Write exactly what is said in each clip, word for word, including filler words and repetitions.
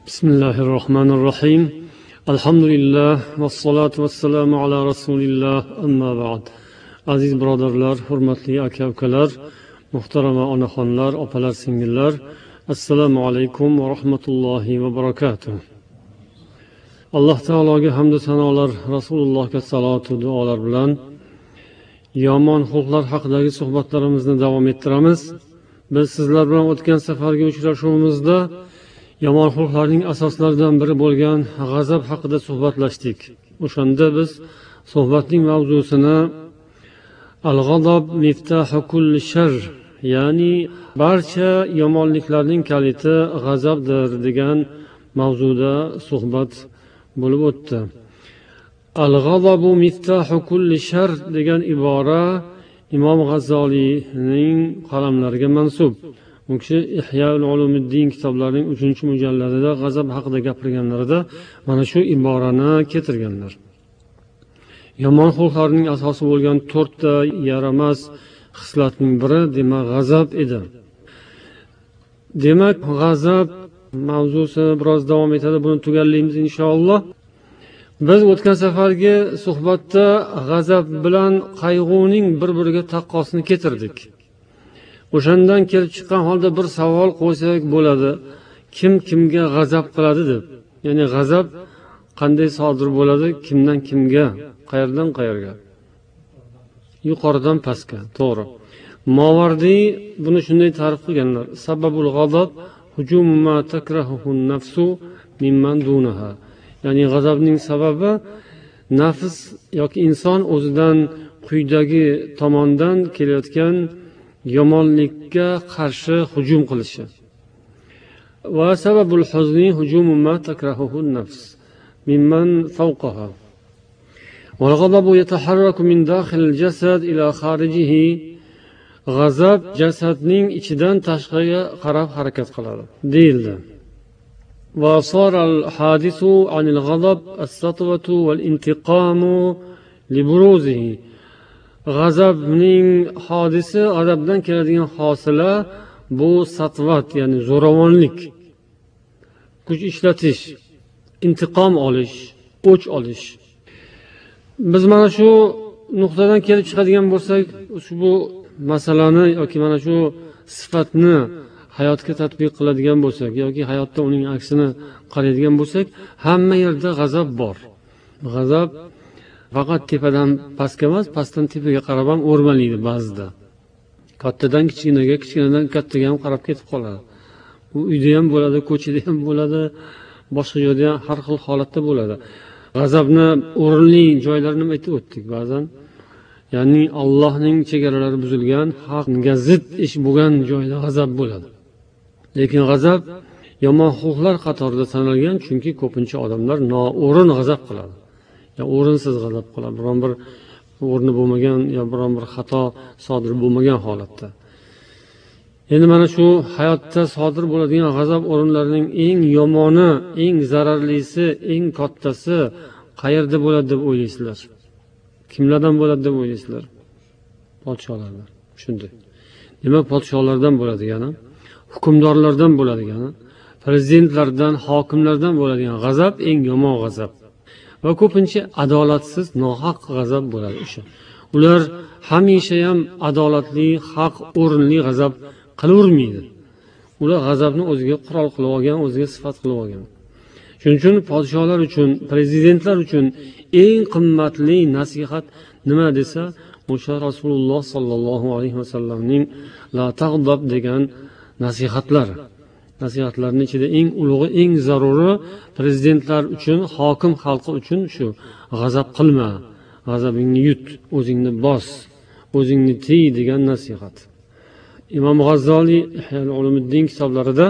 Bismillahirrahmanirrahim. Alhamdulillah vassalatu vassalamu ala rasulillah, amma ba'd. Aziz birodarlar, hurmatli aka-ukalar, muhtarama onaxonlar, opalar, singillar, assalomu alaykum va rahmatullohi va barakatuh. Alloh taologa hamd va sanolar, Rasulullohga salatu duolar bilan yomon xulqlar haqidagi suhbatlarimizni davom ettiramiz. Biz sizlar bilan o'tgan safargi uchrashuvimizda yomon xulqlarning asoslaridan biri bo'lgan g'azab haqida suhbatlashdik. O'shanda biz suhbatning mavzusini al-g'azab miftahu kulli shar, ya'ni barcha yomonliklarning kaliti g'azabdir degan mavzuda suhbat bo'lib o'tdi. Al-g'azabu miftahu kulli shar degan ibora Imom G'azzoliyning qalamlariga mansub. U kishi Ihyoul Ulumuddin kitoblarining uchinchi mujalladida g'azab haqida gapirganlarida mana shu iborani keltirganlar. Yomon xulqlarning asosi bo'lgan to'rtta yaramas xislatning biri demak g'azab edi. Demak, g'azab mavzusi biroz davom etadi, buni tugallaymiz inshaalloh. Biz o'tgan safargi suhbatda g'azab bilan qayg'uning bir-biriga taqqosini keltirdik. O'shandan kelib chiqqan holda bir savol qo'ysak bo'ladi. Kim kimga g'azab qiladi deb. Ya'ni g'azab qanday sodir bo'ladi, kimdan kimga, qayerdan qayerga? Yuqoridan pastga, to'g'ri. Movardiy buni shunday ta'rif qilganlar. Sababul g'azab hujumu ma takrahuhu an-nafsu mimman dunaha. Ya'ni g'azabning sababi nafs yoki inson o'zidan quyidagi tomondan kelayotgan yomonlikka qarshi hujum qilishi. Va sababul huzni hujumu ma takrahuhu an-nafs mimman fawqaha. Wal ghadabu yataharraku min dakhil al-jasad ila kharijihi. G'azab jasadning ichidan tashqariga qarab harakat qiladi deyildi. Va sara al-hadisu anil ghadab as-satwatu wal intiqamu li buruzihi. G'azabning hodisi, g'azabdan keladigan hosila bu satvat, ya'ni zo'ravonlik, kuch ishlatish, intiqom olish, o'ch olish. Biz mana shu nuqtadan kelib chiqadigan bo'lsak, ushbu masalani yoki mana shu sifatni hayotga tatbiq qiladigan bo'lsak yoki hayotda uning aksini qaraydigan bo'lsak, hamma yerda g'azab bor. G'azab faqat tepadan pastga emas, pastdan tepaga qarab ham o'rmalaydi ba'zida. Kattadan kichkinaga, kichkinadan kattaga ham qarab ketib qoladi. U uyda ham bo'ladi, ko'chada ham bo'ladi, boshqa joyda ham har xil holatda bo'ladi. G'azabni o'rinli joylarini aytib o'tdik ba'zan. Ya'ni Allohning chegaralari buzilgan, haqqa zid ish bo'lgan joyda g'azab bo'ladi. Lekin g'azab yomon xulqlar qatorida sanalgan, chunki ko'pincha odamlar noo'rin g'azab qiladi. Ya o'rinsiz g'azab qiladi, biron bir o'rni bo'lmagan yo biron bir xato sodir bo'lmagan holatda. Endi mana shu hayotda sodir bo'ladigan g'azab o'rinlarining eng yomoni, eng zararlisi, eng kattasi qayerda bo'ladi deb o'ylaysizlar? Kimlardan bo'ladi deb o'ylaysizlar? Podsholardan. Shunday. Demak, podsholardan bo'ladigani, hukmdorlardan bo'ladigani, prezidentlardan, hokimlardan bo'ladigan g'azab eng yomon g'azab. Va ko'pincha adolatsiz, nohaq g'azab bo'ladi o'sha. Ular hamisha ham adolatli, haq, o'rinli g'azab qilavermaydi. Ular g'azabni o'ziga qurol qilib olgan, o'ziga sifat qilib olgan. Shuning uchun podsholar uchun, prezidentlar uchun eng qimmatli nasihat nima desa, o'sha Rasululloh sollallohu alayhi vasallamning la tag'dab degan nasihatlar. Nasihatlarning ichida eng ulug'i, eng zaruri prezidentlar uchun, hokim xalqi uchun shu: g'azab qilma, g'azabingni yut, o'zingni bos, o'zingni tiy degan nasihat. Imom G'azzoliy Ihyoul Ulumuddin kitoblarida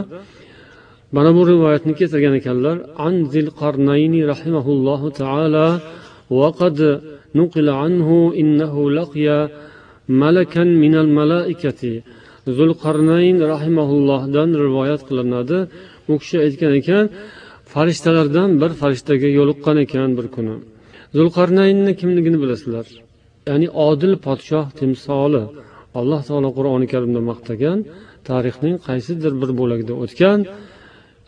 mana bu rivoyatni keltirgan ekanlar. An Zilqarnayni rahimahullohu taala va qad nuqila anhu innahu laqiya malakan minal malaikati. Zulqarnayn rahimahullohdan rivoyat qilinadi. U kishi aytgan ekan, farishtalardan bir farishtaga yo'liqqan ekan bir kuni. Zulqarnaynni kimligini bilasizlar? Ya'ni odil podshoh timsoli. Alloh taolo Qur'oni Karimda maqtagan, tarixning qaysidir bir bo'lagida o'tgan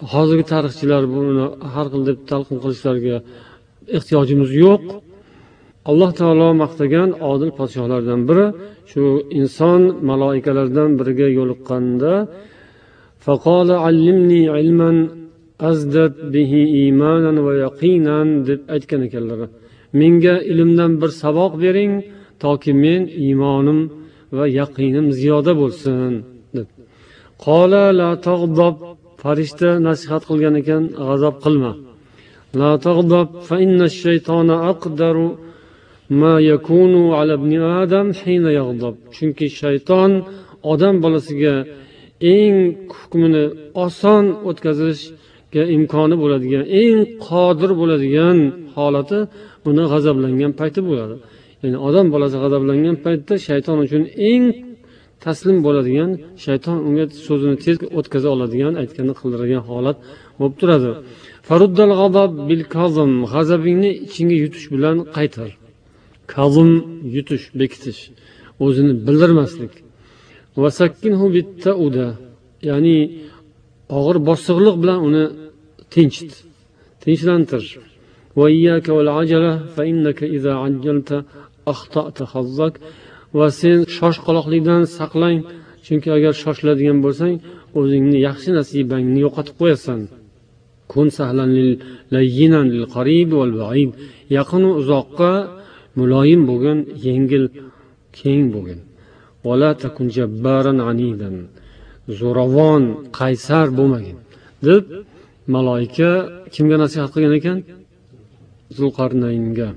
hozirgi tarixchilar buni har xil deb talqin qilishlariga ehtiyojimiz yo'q. alloh taolo maqtagan odil podshohlardan biri shu inson maloikalardan biriga yo'liqqanda faqala allimni ilman azdad bihi imanan va yaqinan deb aytgan ekanlar. Menga ilmdan bir saboq bering toki men iymonim va yaqinim ziyoda bo'lsin deb. Qala la tag'dab, farishta nasihat qilgan ekan, g'azab qilma. La tag'dab fa inna ash-shaytona aqdaru ma yakunu ala ibn adam hina yaghdab. Chunki shayton odam bolasiga eng hukmini oson o'tkazishga imkoni bo'ladigan, eng qodir bo'ladigan holati uni g'azablangan payti bo'ladi. Ya'ni odam bolasi g'azablangan paytda shayton uchun eng taslim bo'ladigan, shayton unga so'zini tez o'tkaza oladigan, aytganini qildiradigan holat bo'lib turadi. Faruddal g'azab bil kazm, g'azabingni ichingga yutish bilan qaytar. Kazm yutish, bekitish, o'zini bildirmaslik. Vasakkinhu bittauda, ya'ni og'ir bosiqlik bilan uni tinchit, tinchlantir. Va iyyaka val ajala fa innaka iza ajjalta akhta'ta hazzak. Va sen shoshqaloqlikdan saqlang, chunki agar shoshiladigan bo'lsang, o'zingni yaxshi nasibangni yo'qotib qo'yasan. Kun sahlan lil layyinan lil qarib wal ba'id. Yaqin va uzoqqa muloyim bo'lgan, yengil, keng bo'lgan. Wala takun jabbaran anidan. Zo'ravon, qaysar bo'lmagin deb maloika kimga nasihat qilgan ekan? Zulqarnaynga.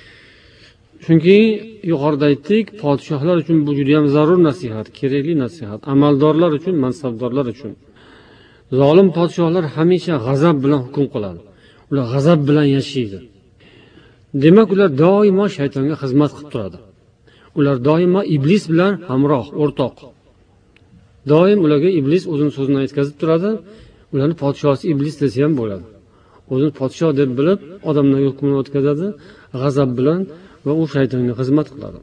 Chunki yuqorida aytdik, podshohlar uchun bu juda ham zarur nasihat, kerakli nasihat, amaldorlar uchun, mansabdorlar uchun. Zolim podshohlar hamisha g'azab bilan hukm qiladi. Ular g'azab bilan yashaydi. Demak, ular doimo shaytonga xizmat qilib turadi. Ular doimo iblis bilan hamroh, o'rtoq. Doim ularga iblis o'zining so'zini aytkazib turadi. Ularning podshosi iblis desa ham bo'ladi. O'zini podshoh deb bilib, odamlarga hukmini o'tkazadi, g'azab bilan va u shaytonga xizmat qiladi.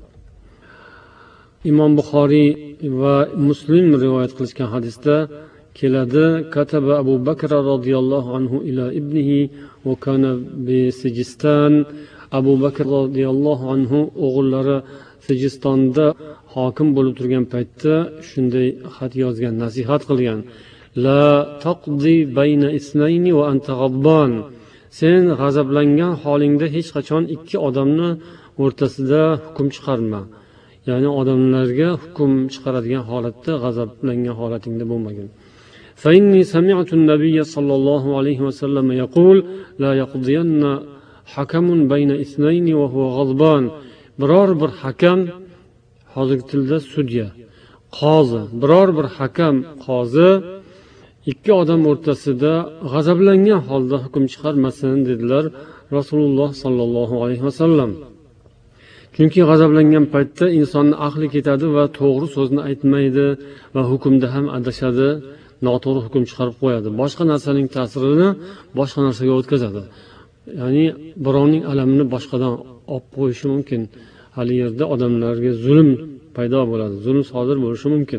Imom Buxoriy va Muslim rivoyat qilishgan hadisda keladi: Kataba Abu Bakr radhiyallohu anhu ila ibnihi va kana bi Sijistan. Abu Bakr radhiyallohu anhu o'g'illari Sijistonda hokim bo'lib turgan paytda shunday xat yozgan, nasihat qilgan: La taqdi bayna isnayni va anta g'adban. Sen g'azablangan holingda hech qachon ikki odamni o'rtasida hukm chiqarma. Ya'ni odamlarga hukm chiqaradigan holatda g'azablangan holatingda bo'lmagin. Fa inni sami'tu an-nabiy sallallohu alayhi va sallam yaqul la yaqdiyanna hakamun bayna isnayni va huwa ghadban. Biror bir hakam, hozirgi tilda sudya, qozi, biror bir hakam, qozi ikki odam o'rtasida g'azablangan holda hukm chiqarmasin dedilar Rasululloh sallallohu alayhi vasallam. Chunki g'azablangan paytda insonning aqli ketadi va to'g'ri so'zni aytmaydi va hukmda ham adashadi, noto'g'ri hukm chiqarib qo'yadi. Boshqa narsaning ta'sirini boshqa narsaga o'tkazadi. Ya'ni birovning alamini boshqadan olib qo'yishi mumkin. Hali yerda odamlarga zulm paydo bo'ladi, zulm sodir bo'lishi mumkin.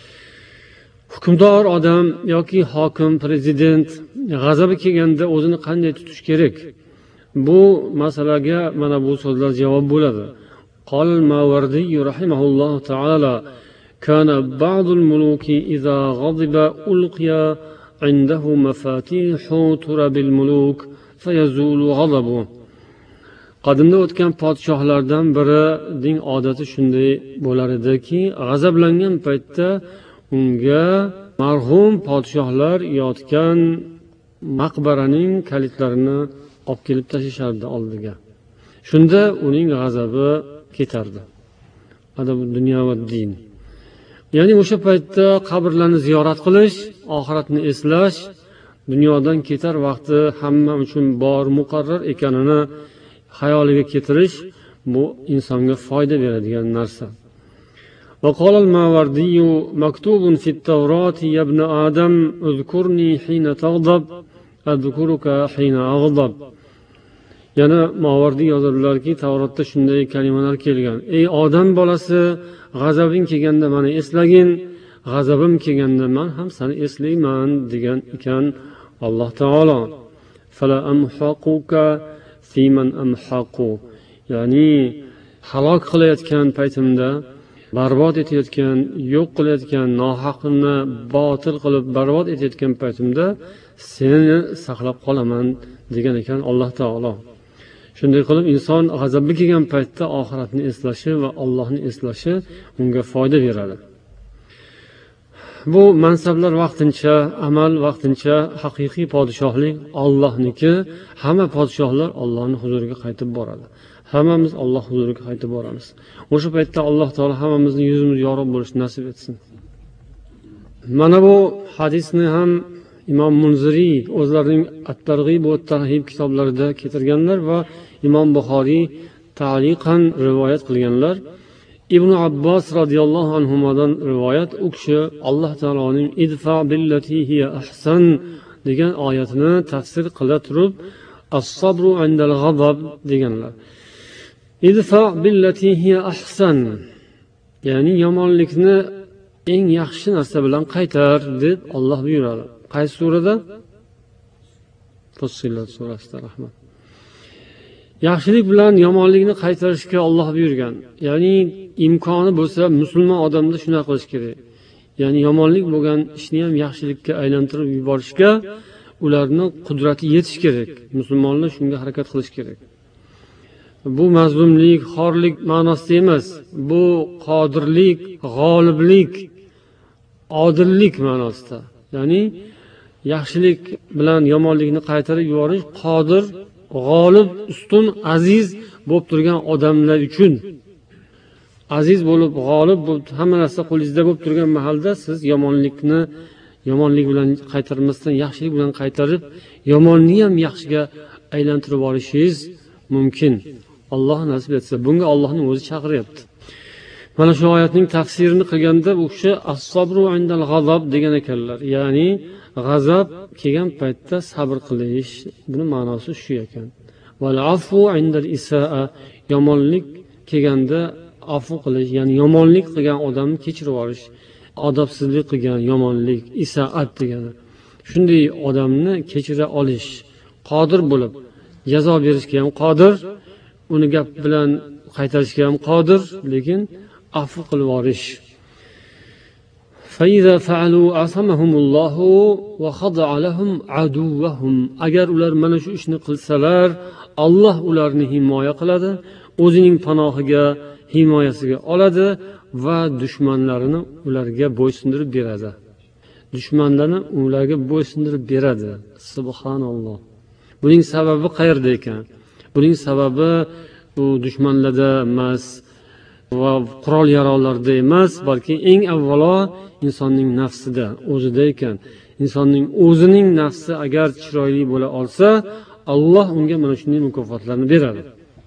Hukmdor odam yoki hokim, prezident g'azabi kelganda o'zini qanday tutish kerak? Bu masalaga mana bu so'zlar javob bo'ladi. Qol Mawardi rahimahulloh taala kana ba'dul muluki idza ghadiba ulqiya indahu mafatihu turabil muluk fayazulu ghadabu. Qadimda o'tgan podshohlardan birining odati shunday bo'lar ediki, g'azablangan paytda unga marhum podshohlar yotgan maqbaraning kalitlarini olib kelib tashishardi oldiga. Shunda uning g'azabi ketardi. Adab dunyo va din. Ya'ni o'sha paytda qabrlarni ziyorat qilish, oxiratni eslash, dunyodan ketar vaqti hamma uchun bor, muqarrar ekanini xayoliga keltirish bu insonga foyda beradigan narsa. وقال الماوردي مكتوب في التوراة يا ابن آدم اذكرني حين تغضب أذكرك حين أغضب. Yana Mawardi yozadilarki, Tavrotda shunday kalimalar kelgan: Ey odam bolasi, g'azabing kelganda meni eslagin, g'azabim kelganda men ham seni eslayman degan ekan alloh taolo fala amhaquka fiman amhaqu, ya'ni halok qilayotgan paytimda, barbod etayotgan, yo'q qilayotgan, nohaqni botil qilib barbod etayotgan paytimda seni saqlab qolaman degan ekan alloh taolo. Shunday qilib inson g'azabga kelgan paytda oxiratni eslashi va Allohni eslashi unga foyda beradi. Bu mansablar vaqtincha, amal vaqtincha, haqiqiy podshohlik Allohniki. Hamma podshohlar Allohning huzuriga qaytib boradi. Hammamiz Alloh huzuriga qaytib boramiz. O'sha paytda Alloh taolo hammamizning yuzimiz yorug' bo'lishini nasib etsin. Mana bu hadisni ham Imom Munziriy o'zlarining At-Targ'ib va At-Tarhib kitoblarida keltirganlar va Imom Buxoriy ta'liqan rivoyat qilganlar. Ibn Abbos radhiyallohu anhudan rivoyat, u kishi Alloh taoloning idfa billati hiya ahsan degan oyatini tafsir qila turib as-sabru 'indal ghadab deganlar. Idfa billati hiya ahsan, ya'ni yomonlikni eng yaxshi narsa bilan qaytar deb Alloh buyuradi. Qaysi surada? Fussilat surasida. Rahmat. Yaxshilik bilan yomonlikni qaytarishga Alloh buyurgan. Ya'ni imkoni bo'lsa musulmon odamda shuna qilish kerak. Ya'ni yomonlik bo'lgan ishni ham yaxshilikka aylantirib yuborishga ularni qudrati yetish kerak. Musulmonlar shunga harakat qilish kerak. Bu mazlumlik, xorlik ma'nosida emas. Bu qodirlik, g'oliblik, odillik ma'nosida. Ya'ni yaxshilik bilan yomonlikni qaytarib yuborish qodir, g'olib, ustun, aziz bo'lib turgan odamlar uchun. Aziz bo'lib, g'olib bo'lib, hamma narsa qo'lingizda bo'lib turgan mahalda siz yomonlikni yomonlik bilan qaytarmasdan yaxshilik bilan qaytarib, yomonni ham yaxshiga aylantirib olishingiz mumkin. Alloh nasib etsa, bunga Allohning o'zi chaqiryapti. Mana shu oyatning tafsirini qilganda u kishi as-sabru 'indal g'azab degan ekanlar. Ya'ni g'azab kelgan paytda sabr qilish, buni ma'nosi shu ekan. Wal afu 'indal isaa, yomonlik kelganda afu qilish, ya'ni yomonlik qilgan odamni kechirib yuborish, odobsizlik qilgan, yomonlik, isaat degani. Shunday odamni kechira olish, qodir bo'lib, jazo berishga ham qodir, uni gap bilan qaytarishga ham qodir, lekin afu qilib yuborish. فَإِذَا فَعَلُوا عَصَمَهُمُ اللَّهُ وَخَضَعَ لَهُمْ عَدُوَّهُمْ, agar ular mana shu ishni qilsalar, Alloh ularni himoya qiladi, o'zining panohiga, himoyasiga oladi va dushmanlarini ularga bo'ysundirib beradi. Dushmanlarni ularga bo'ysundirib beradi. Subhanalloh. Buning sababi qayerda ekan? Buning sababi bu dushmanlarda emas va qurol yarog'larda emas, balki eng avvalo insonning nafsida, o'zida ekan. Insonning o'zining nafsi agar chiroyli bo'la olsa, Alloh unga mana shunday mukofotlarni beradi.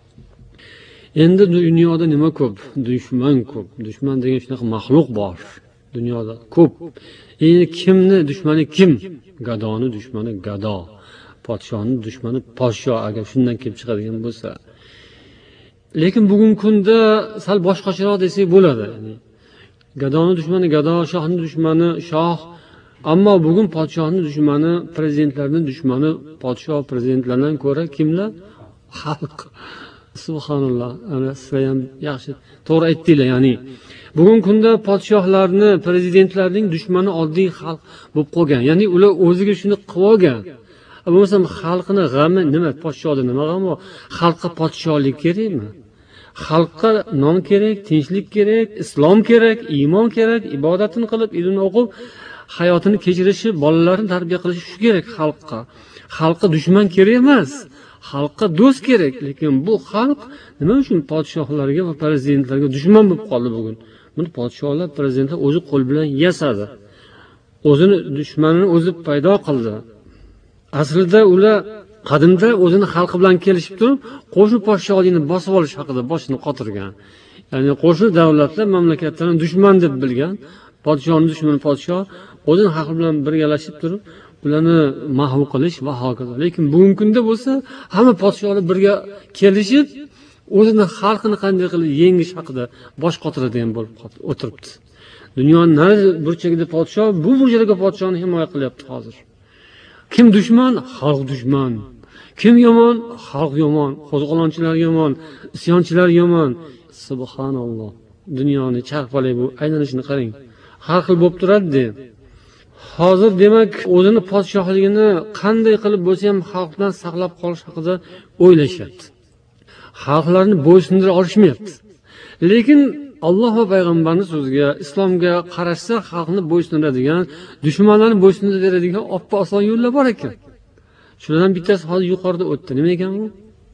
Endi dunyoda nima ko'p? Dushman ko'p. Dushman degan shunaqa maxluq bor dunyoda ko'p. Endi kimni dushmani kim? Gadoni dushmani gado, podshohning dushmani podshoh, agar shundan kelib chiqadigan bo'lsa. Lekin bugungi kunda sal boshqacharoq desak bo'ladi. Ya'ni gadoni dushmani gado, shohning dushmani shoh. Ammo bugun podshohning dushmani, prezidentlarning dushmani podshoh, prezidentlardan ko'ra kimlar? Xalq. Subhanalloh. Ana sizlar ham yaxshi to'g'ri aytdinglar. Ya'ni bugungi kunda podshohlarni, prezidentlarning dushmani oddiy xalq bo'lib qolgan. Ya'ni ular o'ziga shuni qilib olgan. Bo'lmasam xalqni g'ami nima? Podshohda nima g'am bor? Xalqqa podshohlik kerakmi? Xalqqa non kerak, tinchlik kerak, islom kerak, iymon kerak, ibodatini qilib, ilmni o'qib, hayotini kechirishi, bolalarini tarbiya qilishi shu kerak xalqqa. Xalqqa dushman kerak emas. Xalqqa do'st kerak, lekin bu xalq nima uchun podshohlarga va prezidentlarga dushman bo'lib qoldi bugun? Buni podshohlar, prezidentlar o'zi qo'l bilan yasadi. O'zini dushmanini o'zi paydo qildi. Aslida ular qadimda o'zini xalqi bilan kelishib turib, qo'shni podshohlikni bosib olish haqida boshini qotirgan. Ya'ni qo'shni davlatlar mamlakatlarni dushman deb bilgan, podshohning dushmani podshoh, o'zini xalqi bilan birgalashib turib, ularni mahv qilish va hokazo. Lekin bugungi kunda bo'lsa, hamma podshohlar birga kelishib, o'zini xalqini qanday qilib yengish haqida bosh qotiradigan bo'lib o'tiribdi. Dunyoning nari burchagida podshoh, bu burchadagi podshoni himoya qilyapti hozir. Kim dushman? Xalq dushman. Kim yomon? Xalq yomon. Qo'zg'olonchilar yomon, isyonchilar yomon. Subhanalloh. Dunyoni charxpalak bu aylanishini qarang. Har xil bo'lib turadi. Hozir demak, o'zini podshohligini qanday qilib bo'lsa ham xalqdan saqlab qolish haqida o'ylashyapti. Xalqlarni bo'ysundira olishmayapti. Lekin Alloh va payg'ambarning so'ziga, islomga qarashsa, xalqni bo'ysundiradigan, dushmanlarni bo'ysundiradigan oppa oson yo'llar bor ekan. Shulardan bittasi hozir yuqorida o'tdi. Nima ekan bu?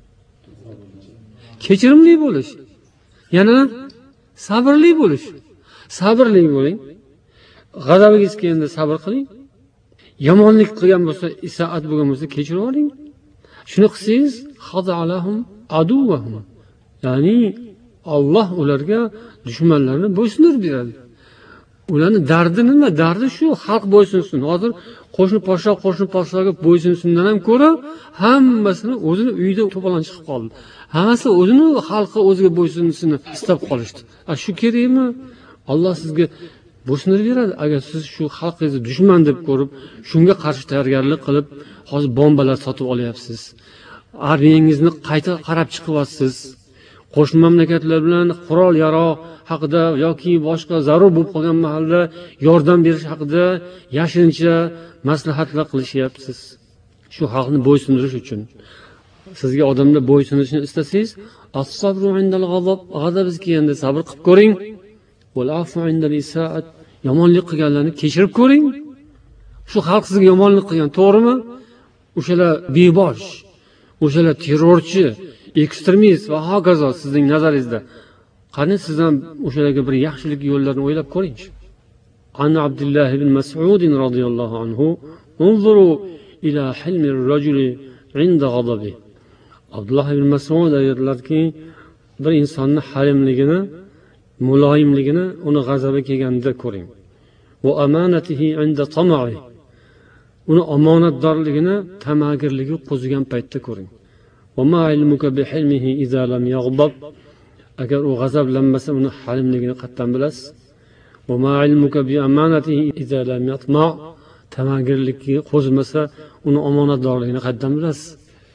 Kechirimli bo'lish. Yana sabrli bo'lish. Sabrli bo'ling. G'azabingiz kelganda sabr qiling. Yomonlik qilgan bo'lsa, itoat bo'lgan bo'lsa, kechirib oling. Shuni qilsangiz, xazalahum aduvahum. Ya'ni Alloh ularga dushmanlarni bo'ysundirib beradi. Ularning dardi nima? Dardi shu, xalq bo'ysunsin. Hozir qo'shni podsho, qo'shni podshoga bo'ysunsindan ham ko'ra, hammasini o'zini uyida to'polon chiqib qoldi. Hammasi o'zini xalqi o'ziga bo'ysunishini istab qolishdi. A shu kerakmi? Alloh sizga bo'ysundirib beradi. Agar siz shu xalqingizni dushman deb ko'rib, shunga qarshi tayyorgarlik qilib, hozir bombalar sotib olyapsiz. Armiyangizni qayta qarab chiqyapsiz. Qo'shni mamlakatlar bilan qurol yarog' haqida yoki boshqa zarur bo'lib qolgan mahalda yordam berish haqida yashirincha maslahatlar qilishyapsiz. Shu xalqni bo'ysundirish uchun. Sizga odamlar bo'ysunishni istasangiz, as-sabru indal g'azab, g'azabingiz kelganda sabr qilib ko'ring. Wal afu indal isaat, yomonlik qilganlarni kechirib ko'ring. Shu xalq sizga yomonlik qilgan, to'g'rimi? O'shalar bebosh, o'shalar terrorchi, ekstremist va hokazo sizning nazaringizda. Qani siz ham o'shalarga bir yaxshilik yo'llarini o'ylab ko'ring-chi. An Abdullah ibn Mas'ud radhiyallohu anhu, "Unzuru ila hilmi ar-rajuli 'inda ghadabi." Abdullah ibn Mas'ud aytdilarki, bir insonning halimligini, muloyimligini uni g'azabi kelganda ko'ring. Va amanatihi 'inda tama'i. Uni omonatdorligini, tamagirligi qo'zigan paytda ko'ring. Va ma ilmuka bi hilmihi idza lam yaghdab. Agar u g'azablanmasa, uni halimligini qattan bilasiz. Va ma ilmuka bi amanatihi idza lam yatma. Tamagirligi qo'zmasa, uni omonatdorligini qattan bilasiz.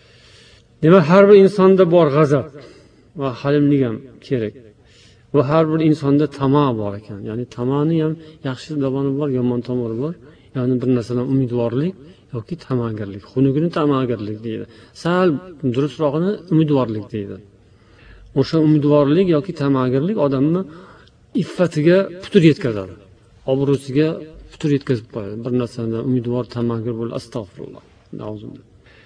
Demak, har bir insonda bor g'azab va halimlik ham kerak. Va har bir insonda tamo bor ekan. Ya'ni tamoni ham yaxshi tomoni bor, yomon tomoni bor. Ya'ni bir narsadan umidvorlik yoki tamagirlik. Xunugini tamagirlik deydi. Sal durustroqini umidvorlik deydi. O'sha umidvorlik yoki tamagirlik odamni iffatiga putur yetkazadi. Obro'siga putur yetkazib qo'yadi. Bir narsadan umidvor, tamagir bo'l, astag'firulloh. Na'uzbillah.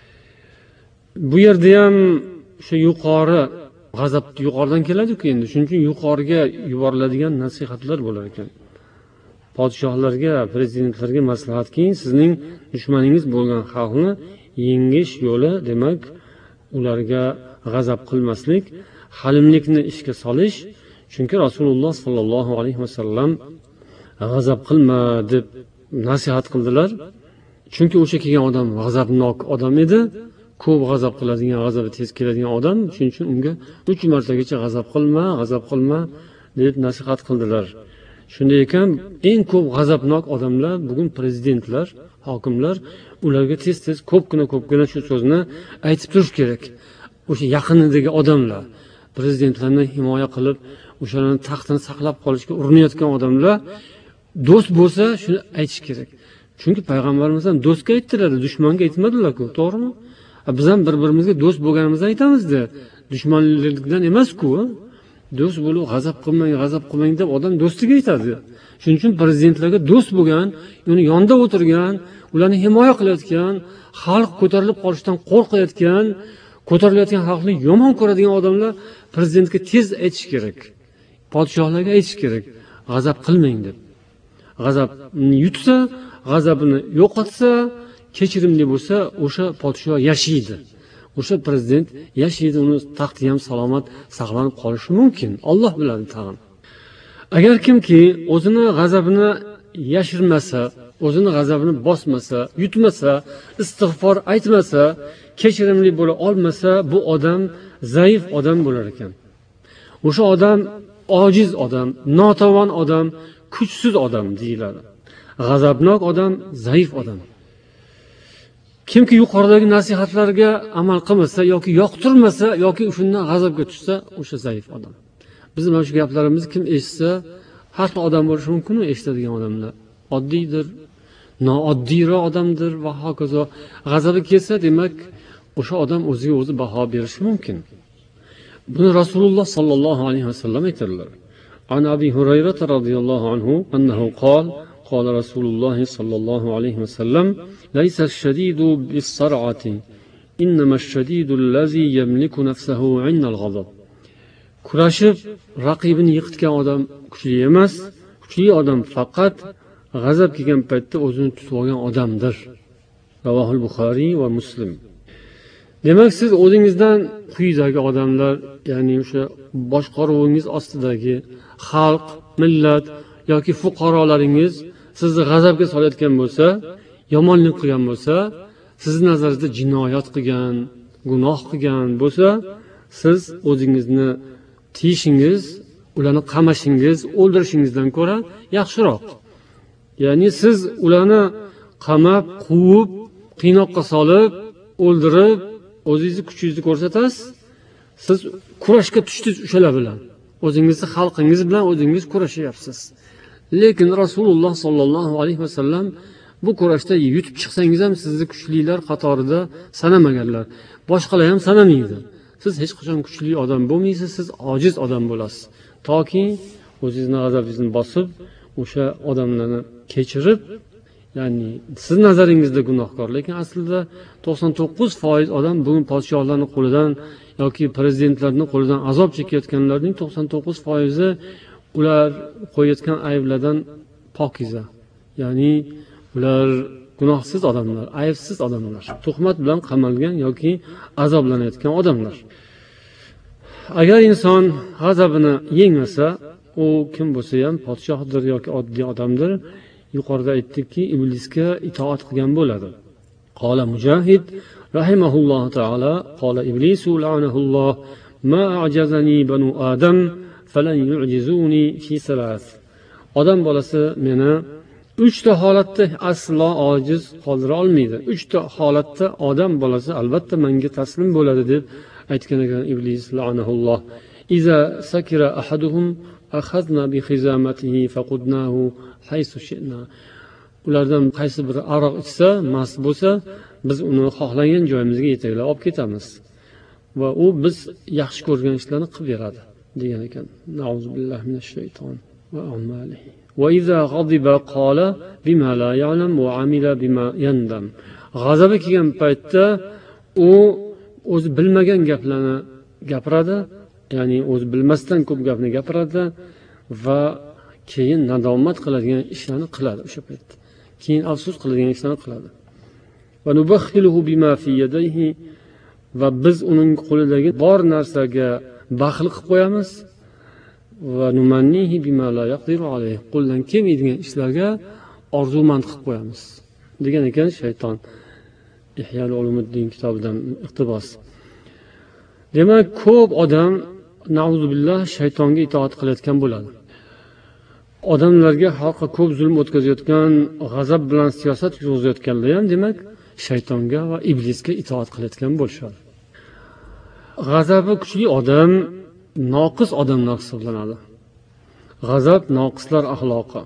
Bu yerda ham shu yuqori g'azab yuqoridan keladi-ku endi. Shuning uchun yuqoriga yuboriladigan nasihatlar bo'lar ekan. Podshohlarga, prezidentlarga maslahatki, sizning dushmaningiz bo'lgan xalqni yengish yo'li, demak, ularga g'azab qilmaslik, halimlikni ishga solish. Chunki Rasululloh sollallohu alayhi vasallam g'azab qilma deb nasihat qildilar. Chunki o'sha kelgan odam g'azabnok odam edi. Ko'p g'azab qiladigan, g'azabi tez keladigan odam. Shuning uchun unga uch martagacha g'azab qilma, g'azab qilma deb nasihat qildilar. Shunday ekan, eng ko'p g'azabnok odamlar bugun prezidentlar, hokimlar, ularga tez-tez ko'pgina ko'pgina shu so'zni aytib turish kerak. O'sha yaqinidagi odamlar, prezidentlarni himoya qilib, o'shalarning taxtini saqlab qolishga urinayotgan odamlar do'st bo'lsa, shuni aytish kerak. Chunki payg'ambarimiz ham do'stga aytdilar, dushmanga aytmadilar-ku, to'g'rimi? Biz ham bir-birimizga do'st bo'lganimizni aytamiz-da, dushmanlikdan emas-ku. Do'st bo'lib, g'azab qilmang, g'azab qilmang deb odam do'stiga aytadi. Shuning uchun prezidentlarga do'st bo'lgan, uni yonida o'tirgan, ularni himoya qilayotgan, xalq ko'tarilib qolishdan qo'rqayotgan, ko'tarilayotgan xalqni yomon ko'radigan odamlar prezidentga tez aytish kerak. Podshohlarga aytish kerak, g'azab qilmang deb. G'azabni yutsa, g'azabini yo'qotsa, kechirimli bo'lsa, o'sha podshoh yashaydi. O'sha prezident yashaydi, uni taxti ham salomat saqlanib qolishi mumkin. Alloh biladi tag'in. Agar kimki o'zini g'azabini yashirmasa, o'zini g'azabini bosmasa, yutmasa, istig'for aytmasa, kechirimli bo'la olmasa, bu odam zaif odam bo'lar ekan. O'sha odam ojiz odam, notavon odam, kuchsiz odam deyiladi. G'azabnok odam zaif odam. kimki yuqoridagi nasihatlarga amal qilmasa yoki yoqtirmasa yoki shundan g'azabga tushsa, o'sha zaif odam. Biz mana shu gaplarimizni kim eshitsa, har xil odam bo'lishi mumkin, eshitadigan odamlar. Oddiydir, nooddiyroq odamdir va hokazo. G'azabi kelsa, demak, o'sha odam o'ziga o'zi baho berishi mumkin. Buni Rasululloh sallallohu alayhi vasallam aytadilar. An Abi Hurayra radhiyallohu anhu annahu qol قال رسول الله صلى الله عليه وسلم ليس الشديد بالسرعة إنما الشديد الذي يملك نفسه عند الغضب. Kurashib raqibini yiqitgan odam kuchli emas, kuchli odam faqat g'azab kelgan paytda o'zini tutib olgan odamdir. Ravohul Buxoriy va Muslim. Demak, siz o'zingizdan quyidagi odamlar, ya'ni o'sha boshqaruvingiz ostidagi xalq, millat yoki fuqarolaringiz sizni g'azabga solayotgan bo'lsa, yomonlik qilgan bo'lsa, sizning nazaringizda jinoyat qilgan, gunoh qilgan bo'lsa, siz o'zingizni tiyishingiz, ularni qamashingiz, o'ldirishingizdan ko'ra yaxshiroq. Ya'ni siz ularni qamab, quvib, qiynoqqa solib, o'ldirib, o'zingizni kuchingizni ko'rsatasiz. Siz kurashga tushdingiz o'shalar bilan. O'zingizni xalqingiz bilan o'zingiz kurashyapsiz. Lekin Rasululloh sollallohu alayhi vasallam bu kurashda yutib chiqsangiz ham sizni kuchlilar qatorida sanamaganlar. Boshqalar ham sanamaydi. Siz hech qachon kuchli odam bo'lmaysiz, siz ojiz odam bo'lasiz. Toki o'zingizning g'azabingizni bosib, o'sha odamlarni kechirib, ya'ni siz nazaringizda gunohkor, lekin aslida to'qson to'qqiz foiz odam bugun podshohlarning qo'lidan yoki prezidentlarning qo'lidan azob chekayotganlarning to'qson to'qqiz foizi ular qo'yayotgan ayblardan pokiza. Ya'ni ular gunohsiz odamlar, aybsiz odamlar, tuhmat bilan qamalgan yoki azoblanayotgan odamlar. Agar inson g'azabini yengmasa, u kim bo'lsa ham podshohdir yoki oddiy odamdir, yuqorida aytdikki, iblisga itoat qilgan bo'ladi. Qala Mujahid rahimahulloh taala, qala iblisu la'anahulloh ma a'jazani banu adam falan yu'jizuni fi salas. Odam bolasi meni uchta holatda aslo ojiz qoldira olmaydi. Uchta holatda odam bolasi albatta menga taslim bo'ladi deb aytgan ekan iblis la'anahulloh. Iza sakira ahaduhum akhadna bi khizamatihi faqudnahu haythu shi'na. Ulardan qaysi biri aroq ichsa, mast bo'lsa, biz uni xohlagan joyimizga yetaklab olib ketamiz va u biz yaxshi ko'rgan ishlarni qilib beradi degan ekan. Nauzubillahi minash shayton va amalihi. Va iza ghadiba qala bima la ya'lam va amila bima yandam. G'azabi kelgan paytda u o'zi bilmagan gaplarni gapiradi, ya'ni o'zi bilmasdan ko'p gapni gapiradi va keyin nadomat qiladigan ishlarni qiladi o'sha paytda. Keyin afsus qiladigan ishlarni qiladi. Va nubakhiluhu bima fi yadayhi, va biz uning qo'lidagi bor narsaga baxil qilib qo'yamiz. Va numannihi bima la yaqdiru alayhi, qo'ldan kelmaydigan ishlarga orzumand qilib qo'yamiz degan ekan shayton. Ihyal ulumuddin kitobidan iqtibos. Demak, ko'p odam nauzubillah shaytonga itoat qilayotgan bo'ladi. Odamlarga, xalqqa ko'p zulm o'tkazayotgan, g'azab bilan siyosat yurgizayotganlar ham demak shaytonga va iblisga itoat qilayotgan bo'lishadi. G'azabi kuchli odam noqis odamlar hisoblanadi. G'azab noqislar axloqi.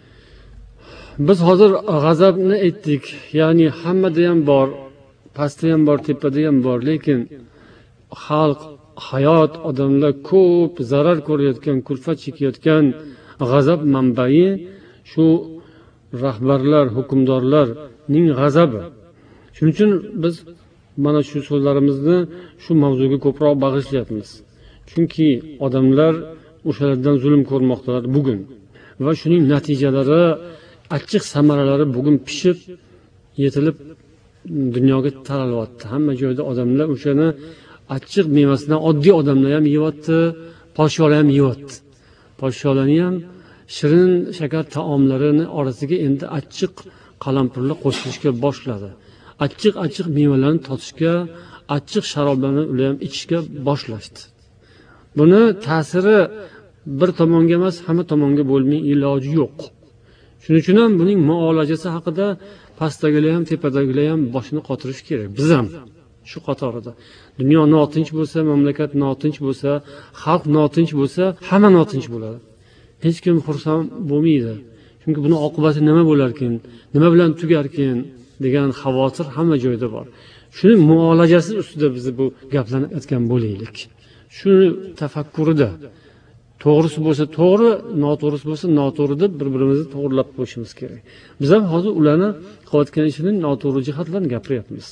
Biz hozir g'azabni aytdik, ya'ni hammada ham bor, pastda ham bor, tepada ham bor, lekin xalq, hayot, odamlar ko'p zarar ko'rayotgan, kulfat chekayotgan g'azab manbai shu rahbarlar, hukmdorlarning g'azabi. Shuning uchun biz mana shu so'zlarimizni shu mavzuga ko'proq bag'ishlayapmiz. Chunki odamlar o'shalardan zulm ko'rmoqdalar bugun va shuning natijalari, achchiq samaralari bugun pishib, yetilib dunyoga taralyapti. Hamma joyda odamlar o'shani achchiq mevasidan oddiy odamlar ham yeyapti, podsholar ham yeyapti. Podsholarni ham shirin shakar taomlarini orasiga endi achchiq qalampirlar qo'shilishga boshladi. Achchiq-achchiq mevalarni totishga, achchiq sharoblarni ular ham ichishga boshlashdi. Buni ta'siri bir tomonga emas, hamma tomonga bo'lmay iloji yo'q. Shuning uchun ham buning muolajasi haqida pastdagilar ham tepadagilar ham boshini qotirish kerak. Biz ham shu qatorida. Dunyo notinch bo'lsa, mamlakat notinch bo'lsa, xalq notinch bo'lsa, hamma notinch bo'ladi. Hech kim xursand bo'lmaydi. Chunki buni oqibati nima bo'larkin, nima bilan tugarkin degan xavotir hamma joyda bor. Shuni muolajasi ustida biz bu gaplarni aytgan bo'laylik. Shuni tafakkurida to'g'risi bo'lsa to'g'ri, noto'g'risi bo'lsa noto'g'ri deb bir-birimizni to'g'rilab qo'yishimiz kerak. Biz ham hozir ularni qilayotgan ishining noto'g'ri jihatlarini gapiryapmiz.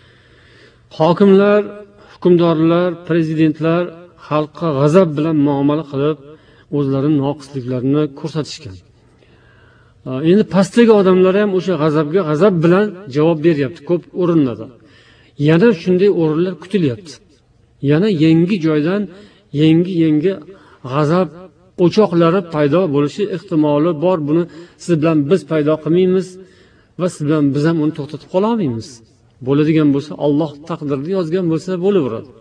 Hokimlar, hukmdorlar, prezidentlar xalqqa g'azab bilan muomala qilib, o'zlarining noqisliklarini ko'rsatishgan. Endi pastdagi odamlar ham o'sha g'azabga g'azab bilan javob beryapti ko'p o'rinlarda. Yana shunday o'rinlar kutilyapti. Yana yangi joydan yangi-yangi g'azab o'choqlari paydo bo'lishi ehtimoli bor. Buni siz bilan biz paydo qilmaymiz va siz bilan biz ham uni to'xtatib qola olmaymiz. Bo'ladigan bo'lsa, Alloh taqdirda yozgan bo'lsa bo'laveradi.